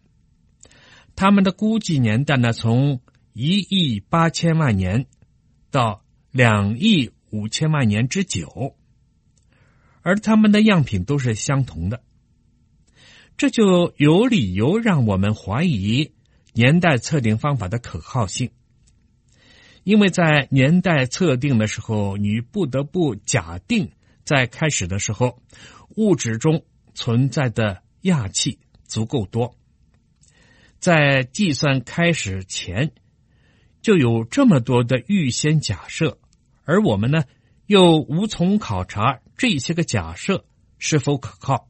他们的估计年代呢，从一亿八千万年到两亿五千万年之久，而它们的样品都是相同的，这就有理由让我们怀疑年代测定方法的可靠性。因为在年代测定的时候，你不得不假定在开始的时候物质中存在的氩气足够多，在计算开始前就有这么多的预先假设，而我们呢又无从考察这些个假设是否可靠。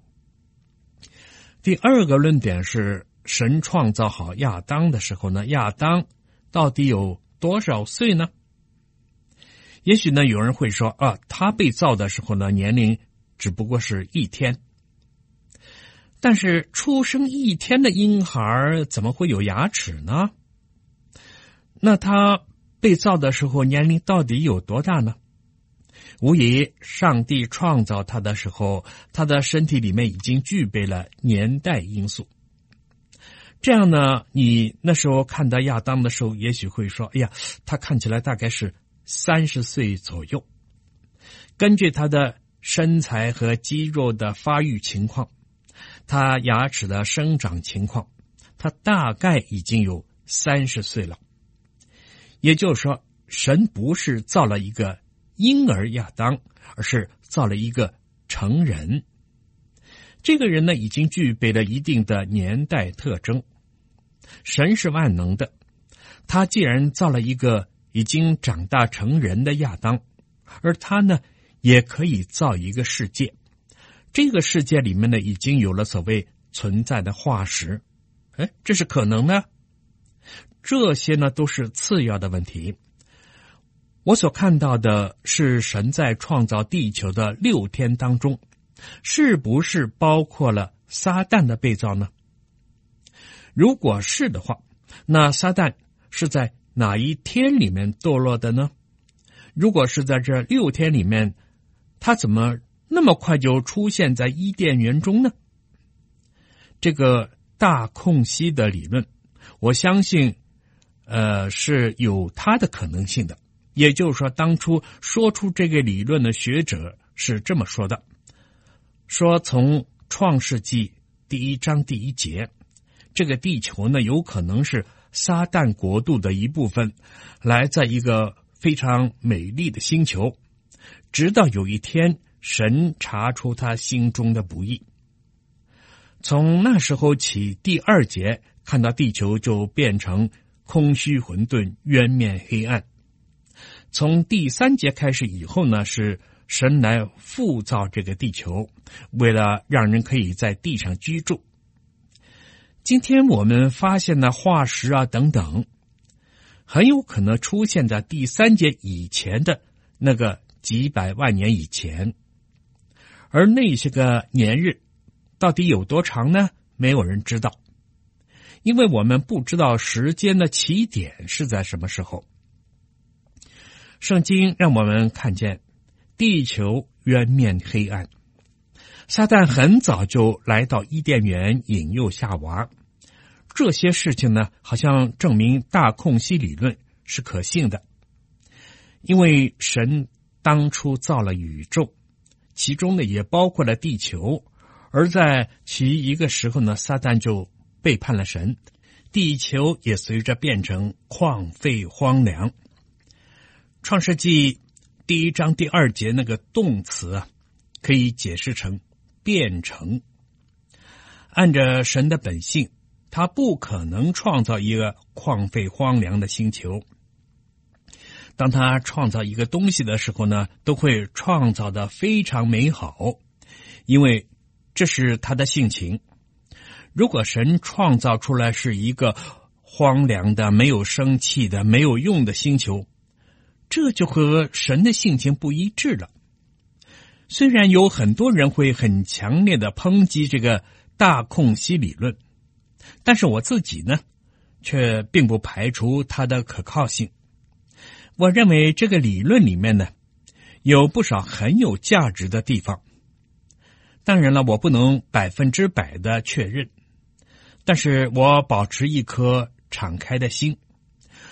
第二个论点是，神创造好亚当的时候呢，亚当到底有多少岁呢？也许呢有人会说啊，他被造的时候呢年龄只不过是一天。但是出生一天的婴孩怎么会有牙齿呢？那他被造的时候年龄到底有多大呢？无疑上帝创造他的时候，他的身体里面已经具备了年代因素。这样呢，你那时候看到亚当的时候，也许会说，哎呀，他看起来大概是三十岁左右。根据他的身材和肌肉的发育情况，他牙齿的生长情况，他大概已经有三十岁了。也就是说，神不是造了一个婴儿亚当，而是造了一个成人。这个人呢，已经具备了一定的年代特征。神是万能的，他既然造了一个已经长大成人的亚当，而他呢，也可以造一个世界。这个世界里面呢，已经有了所谓存在的化石。哎，这是可能呢？这些呢，都是次要的问题。我所看到的是神在创造地球的六天当中，是不是包括了撒旦的被造呢？如果是的话，那撒旦是在哪一天里面堕落的呢？如果是在这六天里面，他怎么那么快就出现在伊甸园中呢？这个大空隙的理论，我相信呃是有它的可能性的。也就是说，当初说出这个理论的学者是这么说的，说从创世纪第一章第一节，这个地球呢有可能是撒旦国度的一部分，来在一个非常美丽的星球，直到有一天神查出他心中的不义。从那时候起，第二节看到地球就变成空虚混沌，渊面黑暗。从第三节开始以后呢，是神来复造这个地球，为了让人可以在地上居住。今天我们发现的化石啊等等，很有可能出现在第三节以前的那个几百万年以前，而那些个年日到底有多长呢？没有人知道，因为我们不知道时间的起点是在什么时候。圣经让我们看见地球渊面黑暗，撒旦很早就来到伊甸园引诱夏娃。这些事情呢，好像证明大空隙理论是可信的，因为神当初造了宇宙，其中呢也包括了地球，而在其一个时候呢，撒旦就背叛了神，地球也随着变成旷废荒凉。创世纪第一章第二节那个动词啊，可以解释成变成。按着神的本性，他不可能创造一个旷废荒凉的星球。当他创造一个东西的时候呢，都会创造的非常美好，因为这是他的性情。如果神创造出来是一个荒凉的、没有生气的、没有用的星球，这就和神的性情不一致了。虽然有很多人会很强烈的抨击这个大空隙理论，但是我自己呢，却并不排除它的可靠性。我认为这个理论里面呢，有不少很有价值的地方。当然了，我不能百分之百的确认，但是我保持一颗敞开的心。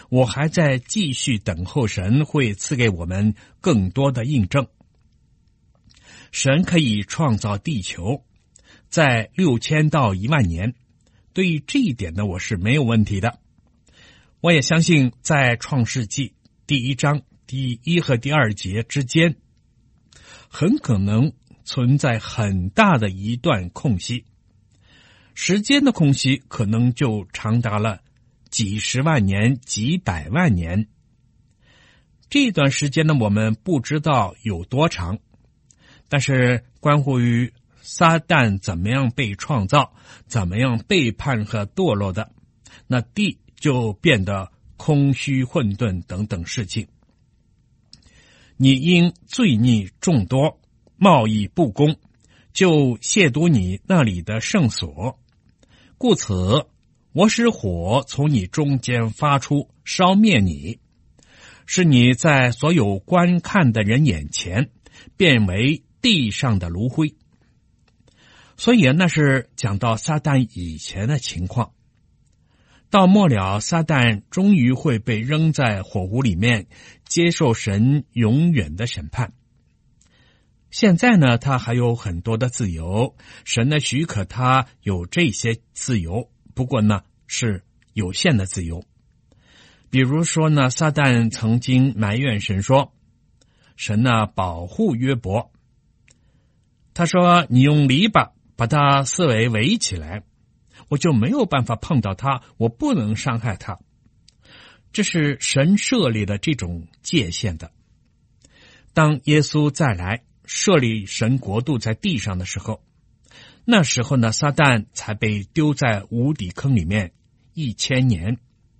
我还在继续等候神会赐给我们更多的印证。神可以创造地球在六千到一万年，对于这一点呢，我是没有问题的。我也相信在创世纪第一章第一和第二节之间，很可能存在很大的一段空隙，时间的空隙可能就长达了几十万年、几百万年。这段时间呢，我们不知道有多长，但是关乎于撒旦怎么样被创造，怎么样背叛和堕落的，那地就变得空虚混沌等等事情。你因罪孽众多，贸易不公，就亵渎你那里的圣所，故此我使火从你中间发出，烧灭你，使你在所有观看的人眼前变为地上的炉灰。所以那是讲到撒旦以前的情况。到末了，撒旦终于会被扔在火湖里面，接受神永远的审判。现在呢，他还有很多的自由，神呢许可他有这些自由，不过呢是有限的自由。比如说呢，撒旦曾经埋怨神说，神呢保护约伯，他说你用篱笆把他四围围起来，我就没有办法碰到他，我不能伤害他。这是神设立的这种界限的。当耶稣再来设立神国度在地上的时候，那时候呢，撒旦才被丢在无底坑里面一千年。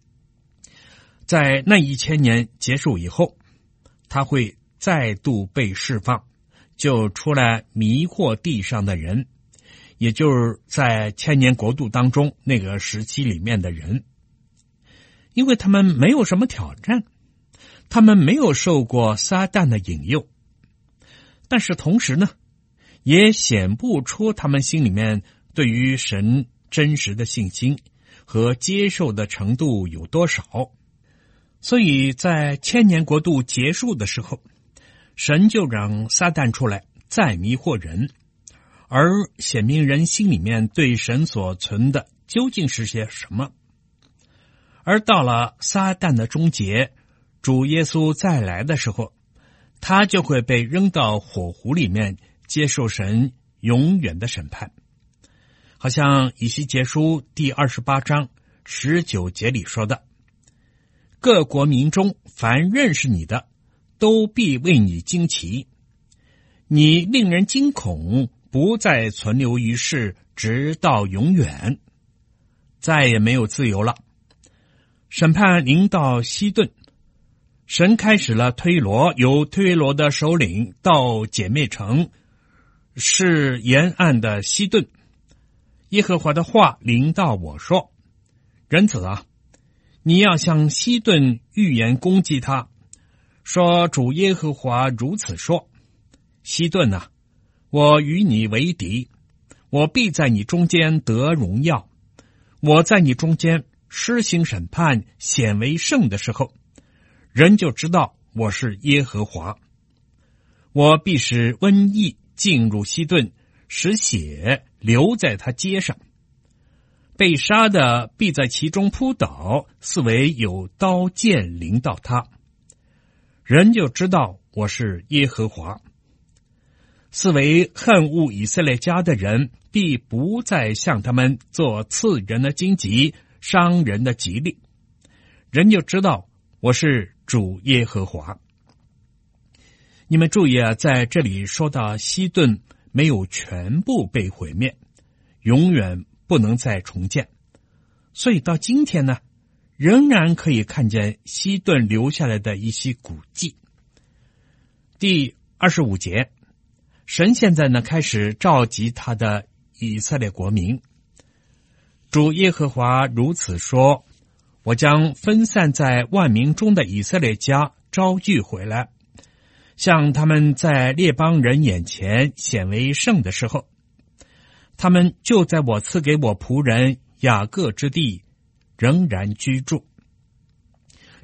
在那一千年结束以后，他会再度被释放，就出来迷惑地上的人，也就是在千年国度当中那个时期里面的人。因为他们没有什么挑战，他们没有受过撒旦的引诱，但是同时呢，也显不出他们心里面对于神真实的信心和接受的程度有多少。所以在千年国度结束的时候，神就让撒旦出来再迷惑人，而显明人心里面对神所存的究竟是些什么。而到了撒旦的终结，主耶稣再来的时候，他就会被扔到火湖里面，接受神永远的审判。好像以西结书第二十八章十九节里说的，各国民中凡认识你的，都必为你惊奇，你令人惊恐，不再存留于世，直到永远，再也没有自由了。审判临到西顿，神开始了推罗，由推罗的首领到姐妹城，是沿岸的西顿。耶和华的话临到我说，人子啊，你要向西顿预言攻击他，说主耶和华如此说，西顿啊，我与你为敌，我必在你中间得荣耀，我在你中间施行审判，显为圣的时候，人就知道我是耶和华。我必使瘟疫进入西顿，使血流在他街上，被杀的必在其中扑倒，四围有刀剑临到他，人就知道我是耶和华。四围恨恶以色列家的人，必不再向他们做刺人的荆棘，伤人的吉利，人就知道我是主耶和华。你们注意啊，在这里说到西顿没有全部被毁灭，永远不能再重建，所以到今天呢，仍然可以看见西顿留下来的一些古迹。第二十五节，神现在呢开始召集他的以色列国民。主耶和华如此说，我将分散在万民中的以色列家招聚回来，像他们在列邦人眼前显为圣的时候，他们就在我赐给我仆人雅各之地仍然居住。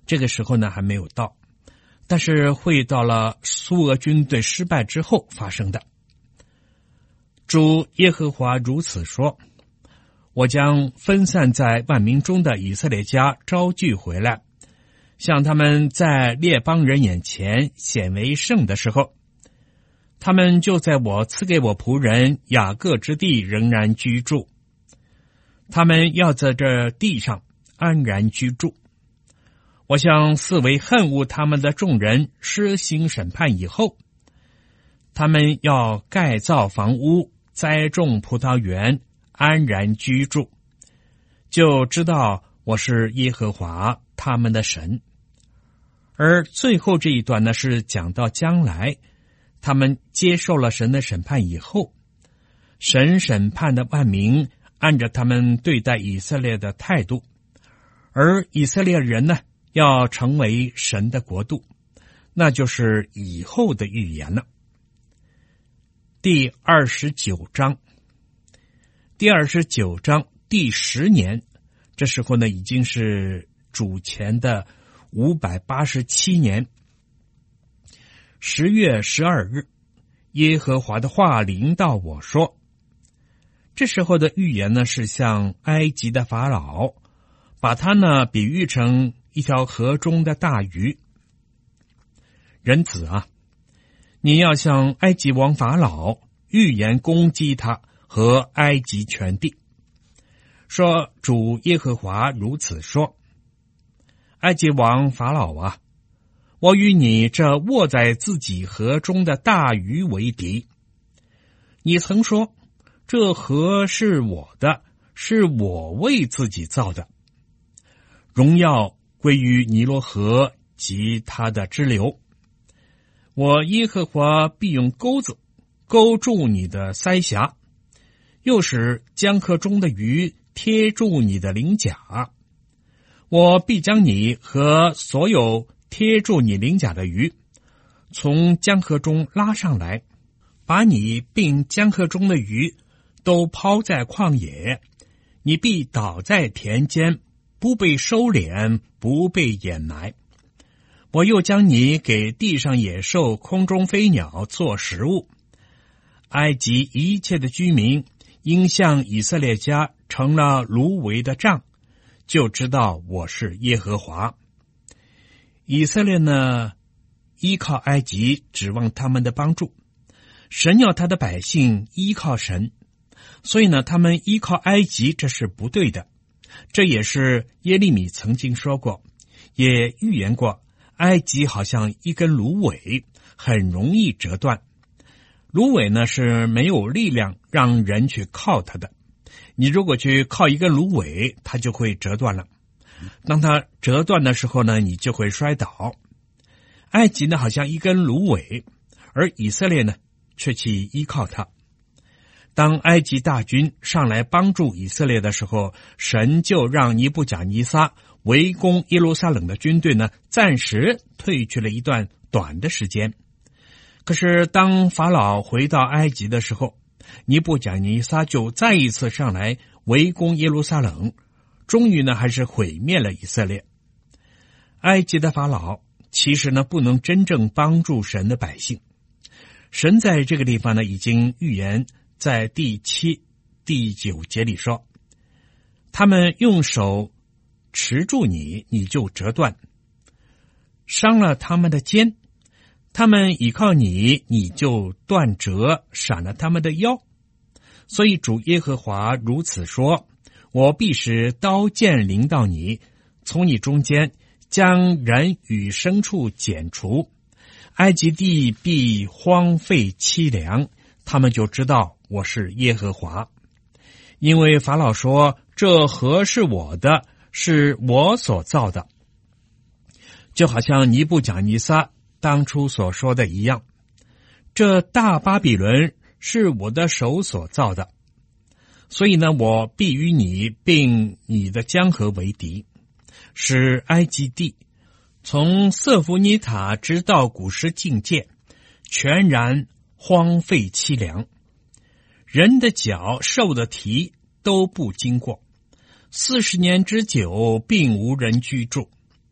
这个时候呢还没有到，但是会到了苏俄军队失败之后发生的。主耶和华如此说：我将分散在万民中的以色列家招聚回来，像他们在列邦人眼前显为圣的时候，他们就在我赐给我仆人雅各之地仍然居住。他们要在这地上安然居住。我向四围恨恶他们的众人施行审判以后，他们要盖造房屋，栽种葡萄园，安然居住，就知道我是耶和华他们的神。而最后这一段呢，是讲到将来他们接受了神的审判以后，神审判的万民按着他们对待以色列的态度，而以色列人呢要成为神的国度，那就是以后的预言了。第二十九章，第二十九章第十年，这时候呢已经是主前的五百八十七年。十月十二日，耶和华的话临到我说，这时候的预言呢是像埃及的法老，把他呢比喻成一条河中的大鱼。人子啊，你要向埃及王法老预言攻击他和埃及全地，说主耶和华如此说：埃及王法老啊，我与你这卧在自己河中的大鱼为敌。你曾说这河是我的，是我为自己造的，荣耀归于尼罗河及它的支流。我耶和华必用钩子勾住你的腮颊，又使江河中的鱼贴住你的鳞甲。我必将你和所有贴住你鳞甲的鱼从江河中拉上来，把你并江河中的鱼都抛在旷野，你必倒在田间，不被收敛，不被掩埋。我又将你给地上野兽、空中飞鸟做食物。埃及一切的居民因向以色列家成了芦苇的杖，就知道我是耶和华。以色列呢，依靠埃及，指望他们的帮助。神要他的百姓依靠神，所以呢，他们依靠埃及，这是不对的。这也是耶利米曾经说过，也预言过，埃及好像一根芦苇，很容易折断。芦苇呢是没有力量让人去靠它的，你如果去靠一根芦苇，它就会折断了。当它折断的时候呢，你就会摔倒。埃及呢好像一根芦苇，而以色列呢却去依靠它。当埃及大军上来帮助以色列的时候，神就让尼布甲尼撒围攻耶路撒冷的军队呢暂时退去了一段短的时间。可是当法老回到埃及的时候，尼布甲尼撒就再一次上来围攻耶路撒冷，终于呢还是毁灭了以色列。埃及的法老其实呢不能真正帮助神的百姓。神在这个地方呢已经预言，在第七、第九节里说，他们用手持住你，你就折断，伤了他们的肩；他们倚靠你，你就断折，闪了他们的腰。所以主耶和华如此说，我必使刀剑临到你，从你中间将人与牲畜剪除，埃及地必荒废凄凉，他们就知道我是耶和华。因为法老说，这河是我的，是我所造的，就好像尼布甲尼撒当初所说的一样，这大巴比伦是我的手所造的，所以呢，我必与你并你的江河为敌，使埃及地从瑟弗尼塔直到古时境界全然荒废凄凉，人的脚、兽的蹄都不经过，四十年之久并无人居住。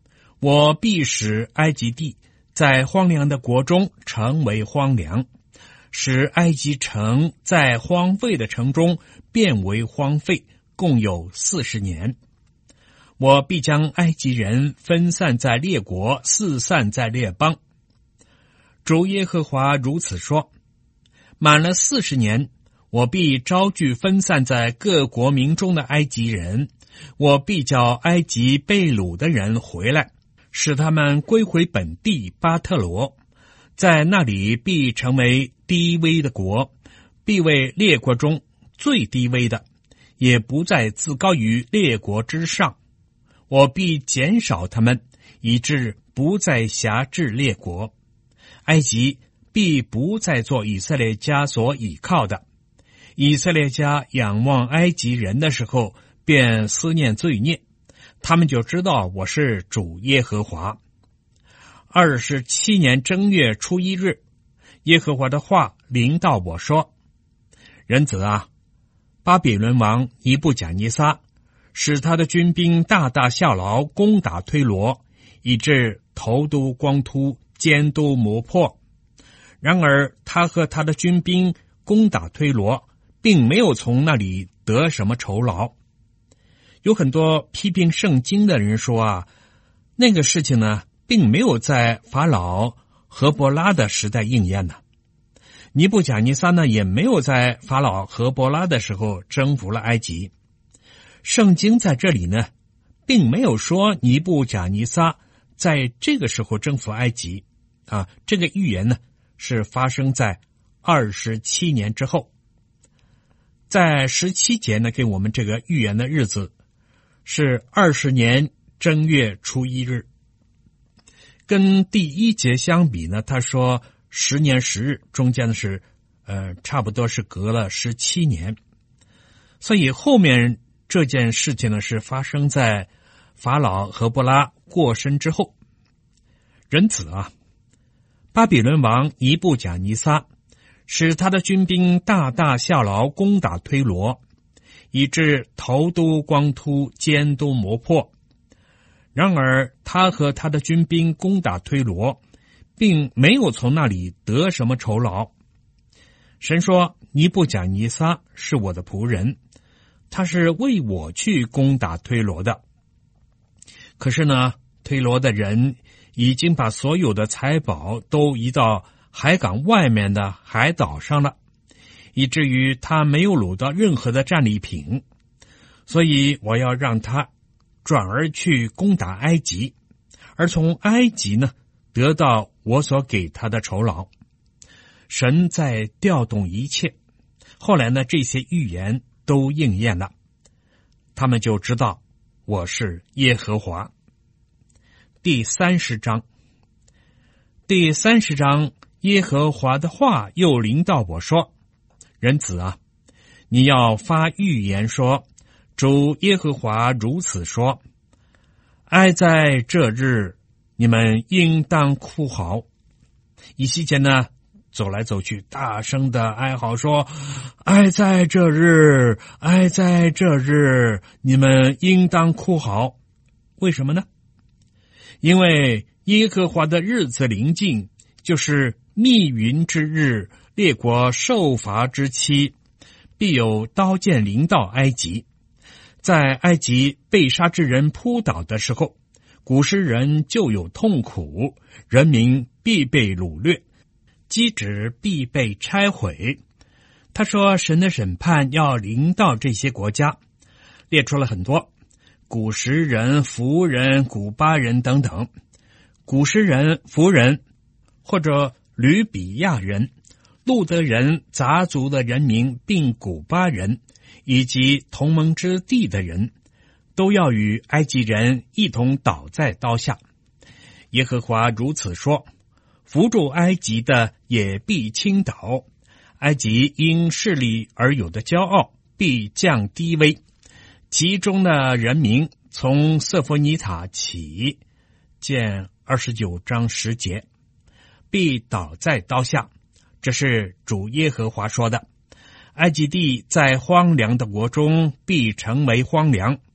我必使埃及地在荒凉的国中成为荒凉，使埃及城在荒废的城中变为荒废，共有四十年。我必将埃及人分散在列国，四散在列邦。主耶和华如此说：满了四十年，我必招聚分散在各国民中的埃及人，我必叫埃及被掳的人回来，使他们归回本地巴特罗，在那里必成为低微的国，必为列国中最低微的，也不再自高于列国之上。我必减少他们，以致不再辖制列国。埃及必不再做以色列家所倚靠的。以色列家仰望埃及人的时候，便思念罪孽，他们就知道我是主耶和华。二十七年正月初一日，耶和华的话临到我说：人子啊，巴比伦王尼布甲尼撒使他的军兵大大效劳，攻打推罗，以致头都光秃，肩都磨破。然而他和他的军兵攻打推罗，并没有从那里得什么酬劳。有很多批评圣经的人说啊，那个事情呢，并没有在法老何伯拉的时代应验呢。尼布甲尼撒呢，也没有在法老何伯拉的时候征服了埃及。圣经在这里呢，并没有说尼布甲尼撒在这个时候征服埃及啊，这个预言呢是发生在二十七年之后。在十七节呢，给我们这个预言的日子是二十年正月初一日，跟第一节相比呢，他说十年十日，中间的是呃，差不多是隔了十七年。所以后面这件事情呢，是发生在法老何伯拉过身之后。人子啊，巴比伦王尼布甲尼撒使他的军兵大大效劳，攻打推罗，以致头都光秃，肩都磨破。然而他和他的军兵攻打推罗，并没有从那里得什么酬劳。神说，尼布甲尼撒是我的仆人，他是为我去攻打推罗的。可是呢，推罗的人已经把所有的财宝都移到海港外面的海岛上了，以至于他没有掳到任何的战利品，所以我要让他转而去攻打埃及，而从埃及呢得到我所给他的酬劳。神在调动一切，后来呢，这些预言都应验了，他们就知道我是耶和华。第三十章，第三十章，耶和华的话又临到我说：人子啊，你要发预言说，主耶和华如此说：哀在这日，你们应当哭嚎。以西结呢走来走去，大声的哀嚎说：哀在这日，哀在这日，你们应当哭嚎。为什么呢？因为耶和华的日子临近，就是密云之日，列国受罚之期，必有刀剑临到埃及。在埃及被杀之人扑倒的时候，古时人就有痛苦，人民必被掳掠，基址必被拆毁。他说神的审判要临到这些国家，列出了很多古时人、弗人、古巴人等等。古时人、弗人或者吕比亚人、路德人、杂族的人民，并古巴人以及同盟之地的人，都要与埃及人一同倒在刀下。耶和华如此说：扶助埃及的也必倾倒，埃及因势力而有的骄傲必降低微，其中的人民从瑟弗尼塔起，见二十九章十节，必倒在刀下。这是主耶和华说的。埃及地在荒凉的国中必成为荒凉，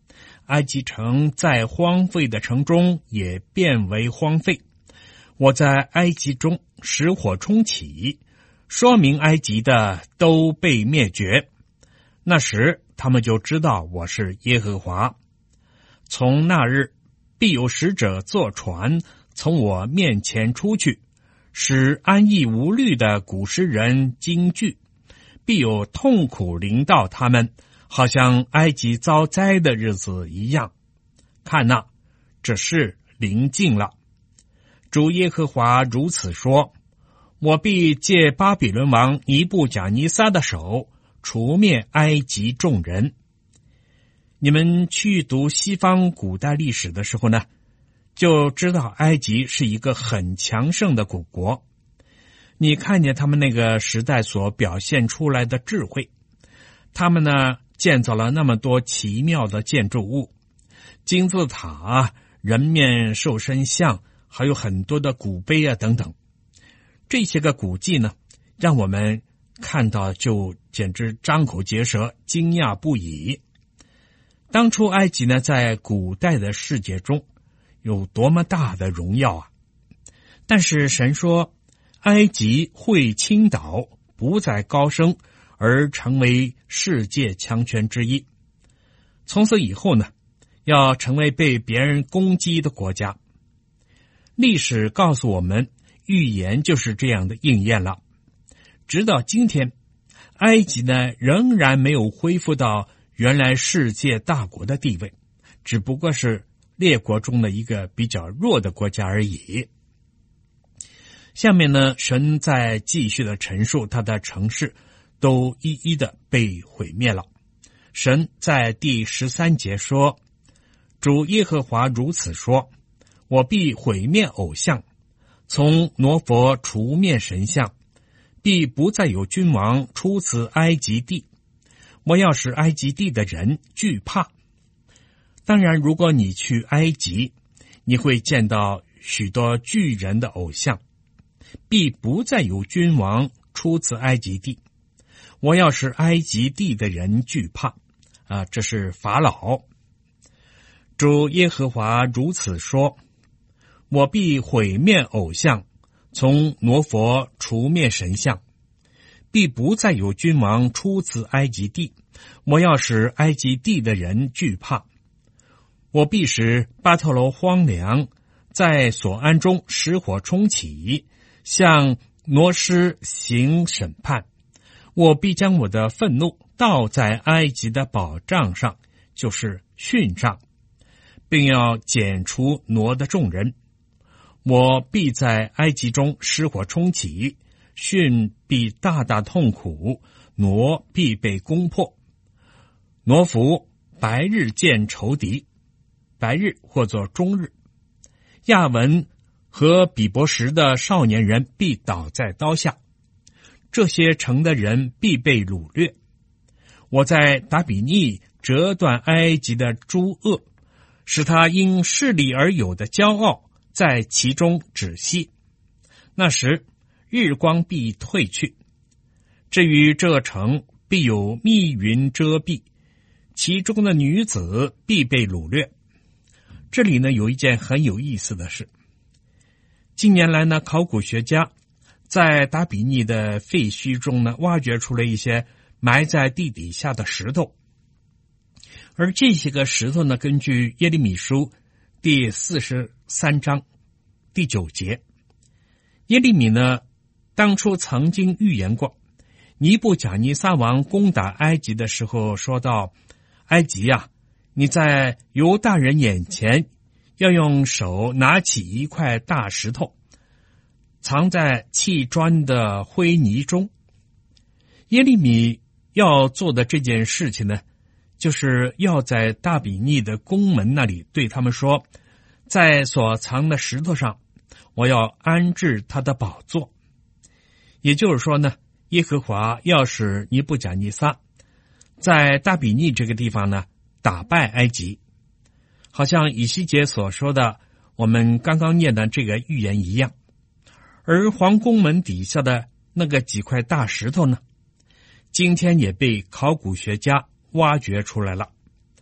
埃及城在荒废的城中也变为荒废。我在埃及中使火冲起，说明埃及的都被灭绝。那时他们就知道我是耶和华。从那日，必有使者坐船从我面前出去，使安逸无虑的古诗人惊惧，必有痛苦临到他们，好像埃及遭灾的日子一样。看哪，这事临近了。主耶和华如此说：我必借巴比伦王尼布甲尼撒的手，除灭埃及众人。你们去读西方古代历史的时候呢，就知道埃及是一个很强盛的古国。你看见他们那个时代所表现出来的智慧，他们呢建造了那么多奇妙的建筑物，金字塔、人面兽身像，还有很多的古碑啊等等。这些个古迹呢，让我们看到就简直张口结舌，惊讶不已。当初埃及呢，在古代的世界中有多么大的荣耀啊！但是神说，埃及会倾倒，不再高升，而成为世界强权之一。从此以后呢，要成为被别人攻击的国家。历史告诉我们，预言就是这样的应验了。直到今天，埃及呢仍然没有恢复到原来世界大国的地位，只不过是列国中的一个比较弱的国家而已。下面呢，神在继续的陈述他的城市都一一的被毁灭了。神在第十三节说：主耶和华如此说，我必毁灭偶像，从挪佛除灭神像，必不再有君王出此埃及地。我要使埃及地的人惧怕。当然，如果你去埃及，你会见到许多巨人的偶像。必不再有君王出此埃及地。我要使埃及地的人惧怕。啊，这是法老。主耶和华如此说：我必毁灭偶像，从挪佛除灭神像。必不再有君王出此埃及地。我要使埃及地的人惧怕。我必使巴特罗荒凉，在所安中使火冲起，向挪施行审判。我必将我的愤怒倒在埃及的宝藏上，就是殉上，并要剪除挪的众人。我必在埃及中使火冲起，殉必大大痛苦，挪必被攻破。挪服白日见仇敌，白日或作中日。亚文和比伯什的少年人必倒在刀下，这些城的人必被掳掠。我在达比尼折断埃及的诸恶，使他因势力而有的骄傲在其中止息。那时日光必退去，至于这城必有密云遮蔽，其中的女子必被掳掠。这里呢有一件很有意思的事，近年来呢，考古学家在达比尼的废墟中呢，挖掘出了一些埋在地底下的石头，而这些个石头呢，根据耶利米书第四十三章第九节，耶利米呢当初曾经预言过，尼布甲尼撒王攻打埃及的时候说到，埃及呀、啊，你在犹大人眼前要用手拿起一块大石头，藏在砌砖的灰泥中。耶利米要做的这件事情呢，就是要在大比尼的宫门那里对他们说，在所藏的石头上，我要安置他的宝座。也就是说呢，耶和华要使尼布甲尼撒在大比尼这个地方呢打败埃及，好像以西结所说的我们刚刚念的这个预言一样。而皇宫门底下的那个几块大石头呢，今天也被考古学家挖掘出来了。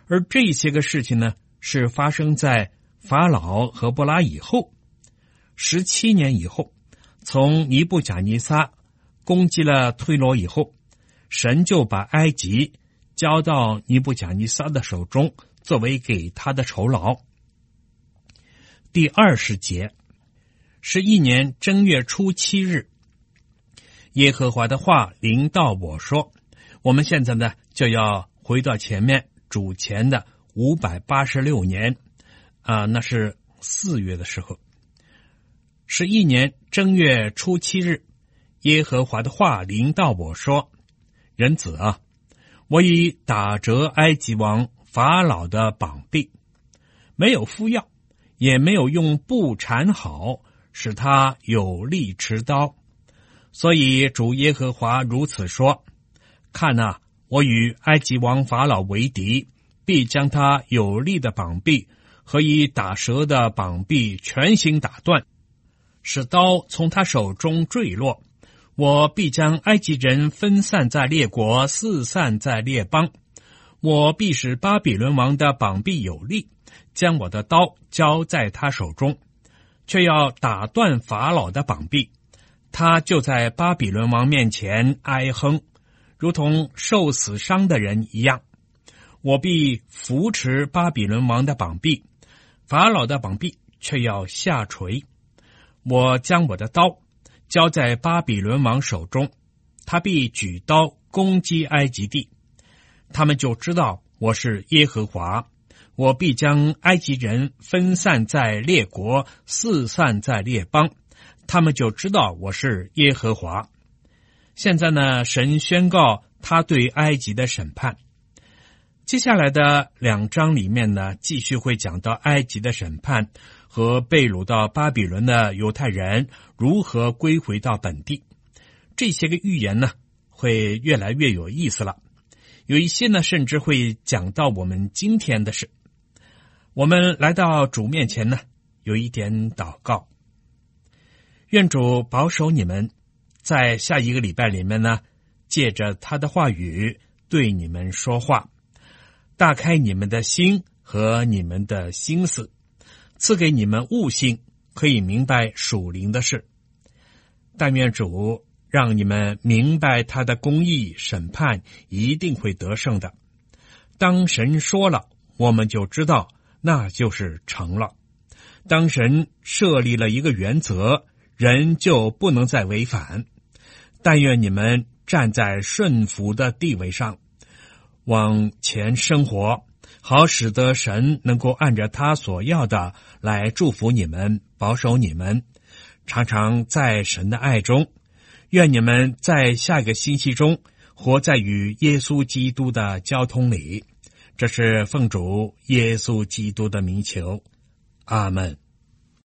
而这些个事情呢，是发生在法老和波拉以后，十七年以后，从尼布甲尼撒攻击了推罗以后，神就把埃及交到尼布甲尼撒的手中，作为给他的酬劳。第二十节，是一年正月初七日，耶和华的话临到我说，我们现在呢就要回到前面主前的五百八十六年啊，那是四月的时候，是一年正月初七日，耶和华的话临到我说，人子啊，我已打折埃及王法老的膀臂，没有敷药，也没有用布缠好，使他有力持刀。所以主耶和华如此说，看啊，我与埃及王法老为敌，必将他有力的膀臂和以打折的膀臂全行打断，使刀从他手中坠落。我必将埃及人分散在列国，四散在列邦。我必使巴比伦王的膀臂有力，将我的刀交在他手中，却要打断法老的膀臂。他就在巴比伦王面前哀哼，如同受死伤的人一样。我必扶持巴比伦王的膀臂，法老的膀臂却要下垂。我将我的刀交在巴比伦王手中，他必举刀攻击埃及地。他们就知道我是耶和华，我必将埃及人分散在列国，四散在列邦，他们就知道我是耶和华。现在呢，神宣告他对埃及的审判。接下来的两章里面呢，继续会讲到埃及的审判和被掳到巴比伦的犹太人如何归回到本地。这些个预言呢，会越来越有意思了。有一些呢，甚至会讲到我们今天的事。我们来到主面前呢，有一点祷告。愿主保守你们，在下一个礼拜里面呢，借着他的话语对你们说话，大开你们的心和你们的心思，赐给你们悟性，可以明白属灵的事。但愿主让你们明白他的公义审判一定会得胜的。当神说了，我们就知道那就是成了。当神设立了一个原则，人就不能再违反。但愿你们站在顺服的地位上，往前生活，好使得神能够按着他所要的来祝福你们，保守你们，常常在神的爱中。愿你们在下一个星期中活在与耶稣基督的交通里。这是奉主耶稣基督的名求，阿们。